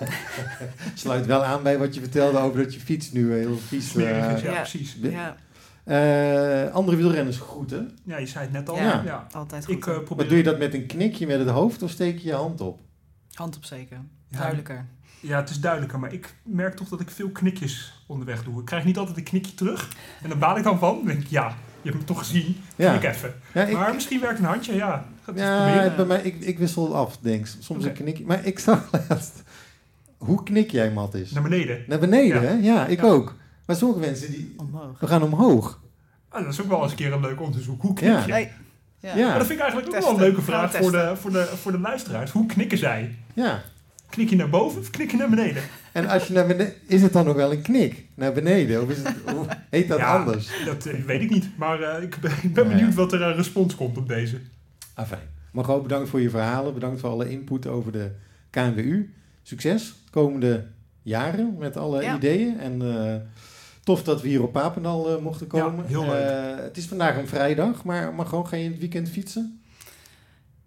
Sluit wel aan bij wat je vertelde over dat je fiets nu heel vies... ja, precies. Ja. Andere wielrenners groeten. Ja, je zei het net al. Ja. Altijd goed. Maar doe je dat met een knikje met het hoofd of steek je je hand op? Hand op zeker. Ja. Duidelijker. Ja, het is duidelijker, maar ik merk toch dat ik veel knikjes onderweg doe. Ik krijg niet altijd een knikje terug. En dan baal ik dan van. Dan denk ik, je hebt me toch gezien. Knik even. Ja, maar misschien werkt een handje, ja. Bij mij, ik wissel het af, denk ik. Soms een knikje. Maar ik zag laatst... Hoe knik jij, Matthijs? Naar beneden. Naar beneden, hè? Ja, ik ook. Maar sommige mensen die... Omhoog. We gaan omhoog. Dat is ook wel eens een keer een leuk onderzoek. Hoe knik je? Nee. Ja. Maar dat vind ik eigenlijk ook wel een leuke vraag voor de luisteraars. Hoe knikken zij? Ja. Knik je naar boven of knik je naar beneden? En als je naar beneden... Is het dan nog wel een knik? Naar beneden? Of heet dat anders? Dat weet ik niet. Maar ik ben benieuwd wat er aan respons komt op deze. Fijn. Margot, bedankt voor je verhalen. Bedankt voor alle input over de KNWU. Succes komende jaren met alle ideeën. En tof dat we hier op Papendal mochten komen. Ja, heel leuk. Het is vandaag een vrijdag, maar Margot, ga je in het weekend fietsen?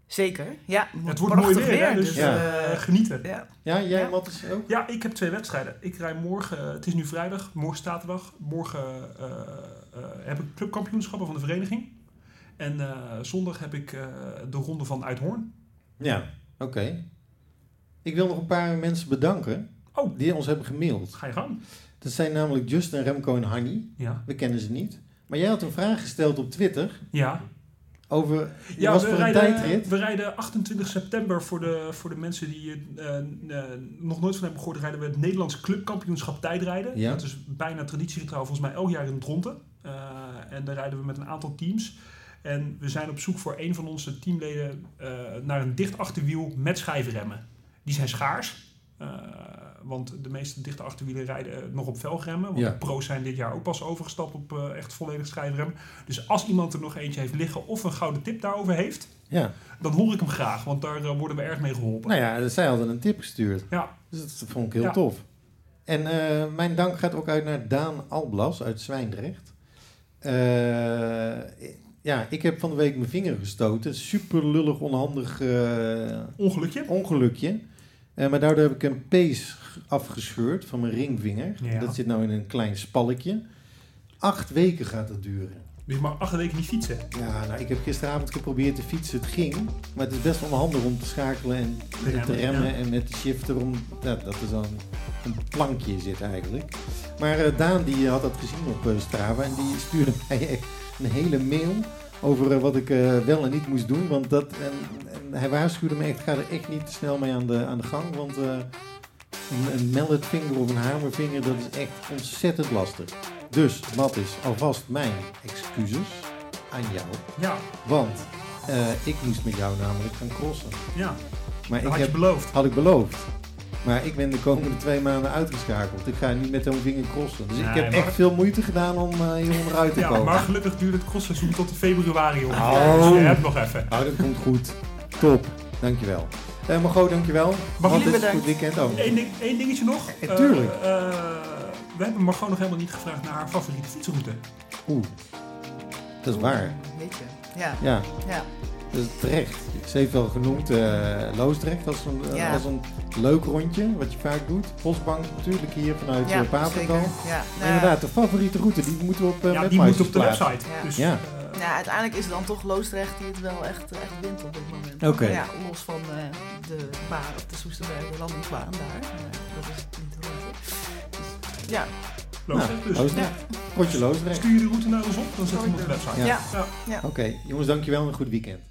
Zeker, ja. Het wordt mooi prachtig weer, hè, dus dus, genieten. Ja, jij Ja. Matthijs ook? Ja, ik heb 2 wedstrijden. Ik rij morgen, het is nu vrijdag, morgen zaterdag. Morgen heb ik clubkampioenschappen van de vereniging. En zondag heb ik de ronde van Uithoorn. Ja, oké. Ik wil nog een paar mensen bedanken die ons hebben gemaild. Ga je gang. Dat zijn namelijk Justin, Remco en Hanny. Ja. We kennen ze niet. Maar jij had een vraag gesteld op Twitter Ja. over... was voor een tijdrit. We rijden 28 september voor de mensen die nog nooit van hebben gehoord. Rijden we het Nederlands Clubkampioenschap tijdrijden. Ja. Dat is bijna traditiegetrouw volgens mij elk jaar in Dronten. En daar rijden we met een aantal teams. En we zijn op zoek voor een van onze teamleden naar een dicht achterwiel met schijfremmen. Die zijn schaars. Want de meeste dichte achterwielen rijden nog op velgremmen. Want de pro's zijn dit jaar ook pas overgestapt op echt volledig schijfrem. Dus als iemand er nog eentje heeft liggen of een gouden tip daarover heeft, dan hoor ik hem graag. Want daar worden we erg mee geholpen. Nou ja, zij hadden een tip gestuurd. Ja. Dus dat vond ik heel tof. En mijn dank gaat ook uit naar Daan Alblas uit Zwijndrecht. Ik heb van de week mijn vinger gestoten. Super lullig, onhandig ongelukje. Maar daardoor heb ik een pees afgescheurd van mijn ringvinger. Ja. Dat zit nou in een klein spalletje. 8 weken gaat dat duren. Dus je mag 8 weken niet fietsen? Ja, nou, ik heb gisteravond geprobeerd te fietsen. Het ging. Maar het is best onhandig om te schakelen en te remmen en met de shifter. Dat er zo'n plankje zit eigenlijk. Maar Daan die had dat gezien op Strava en die stuurde mij echt een hele mail over wat ik wel en niet moest doen. Want en hij waarschuwde me echt, ga er echt niet te snel mee aan de gang. Want een mallet finger of een hamervinger, dat is echt ontzettend lastig. Dus, Matthijs, alvast mijn excuses aan jou. Ja. Want ik moest met jou namelijk gaan crossen. Ja, maar dat had je beloofd. Had ik beloofd. Maar ik ben de komende 2 maanden uitgeschakeld. Ik ga niet met zo'n vinger crossen. Dus ik heb echt veel moeite gedaan om hier onderuit te komen. Maar gelukkig duurt het crossseizoen tot februari. Dus je hebt nog even. Nou, dat komt goed. Top. Dankjewel. Margot, dankjewel. Jullie bedankt. Goed weekend ook. Eén dingetje nog. Tuurlijk. We hebben Margot nog helemaal niet gevraagd naar haar favoriete fietsroute. Oeh. Dat is waar. Weet je. Ja. Dat is terecht. Ze heeft wel genoemd Loosdrecht als een leuk rondje, wat je vaak doet. Postbank natuurlijk hier vanuit Papendal. Ja. Inderdaad, de favoriete route, die moeten we op die moet op de website. Ja. Dus, uiteindelijk is het dan toch Loosdrecht die het wel echt wint op dit moment. Oké. Ja, los van de baan of de Soesterberg, de landingsbaan daar. Dat is niet te route. Ja. Loosdrecht dus. Loosdrecht. Rondje Loosdrecht. Stuur je de route naar ons op, dan zet je hem op de website. Oké, jongens, dankjewel en een goed weekend.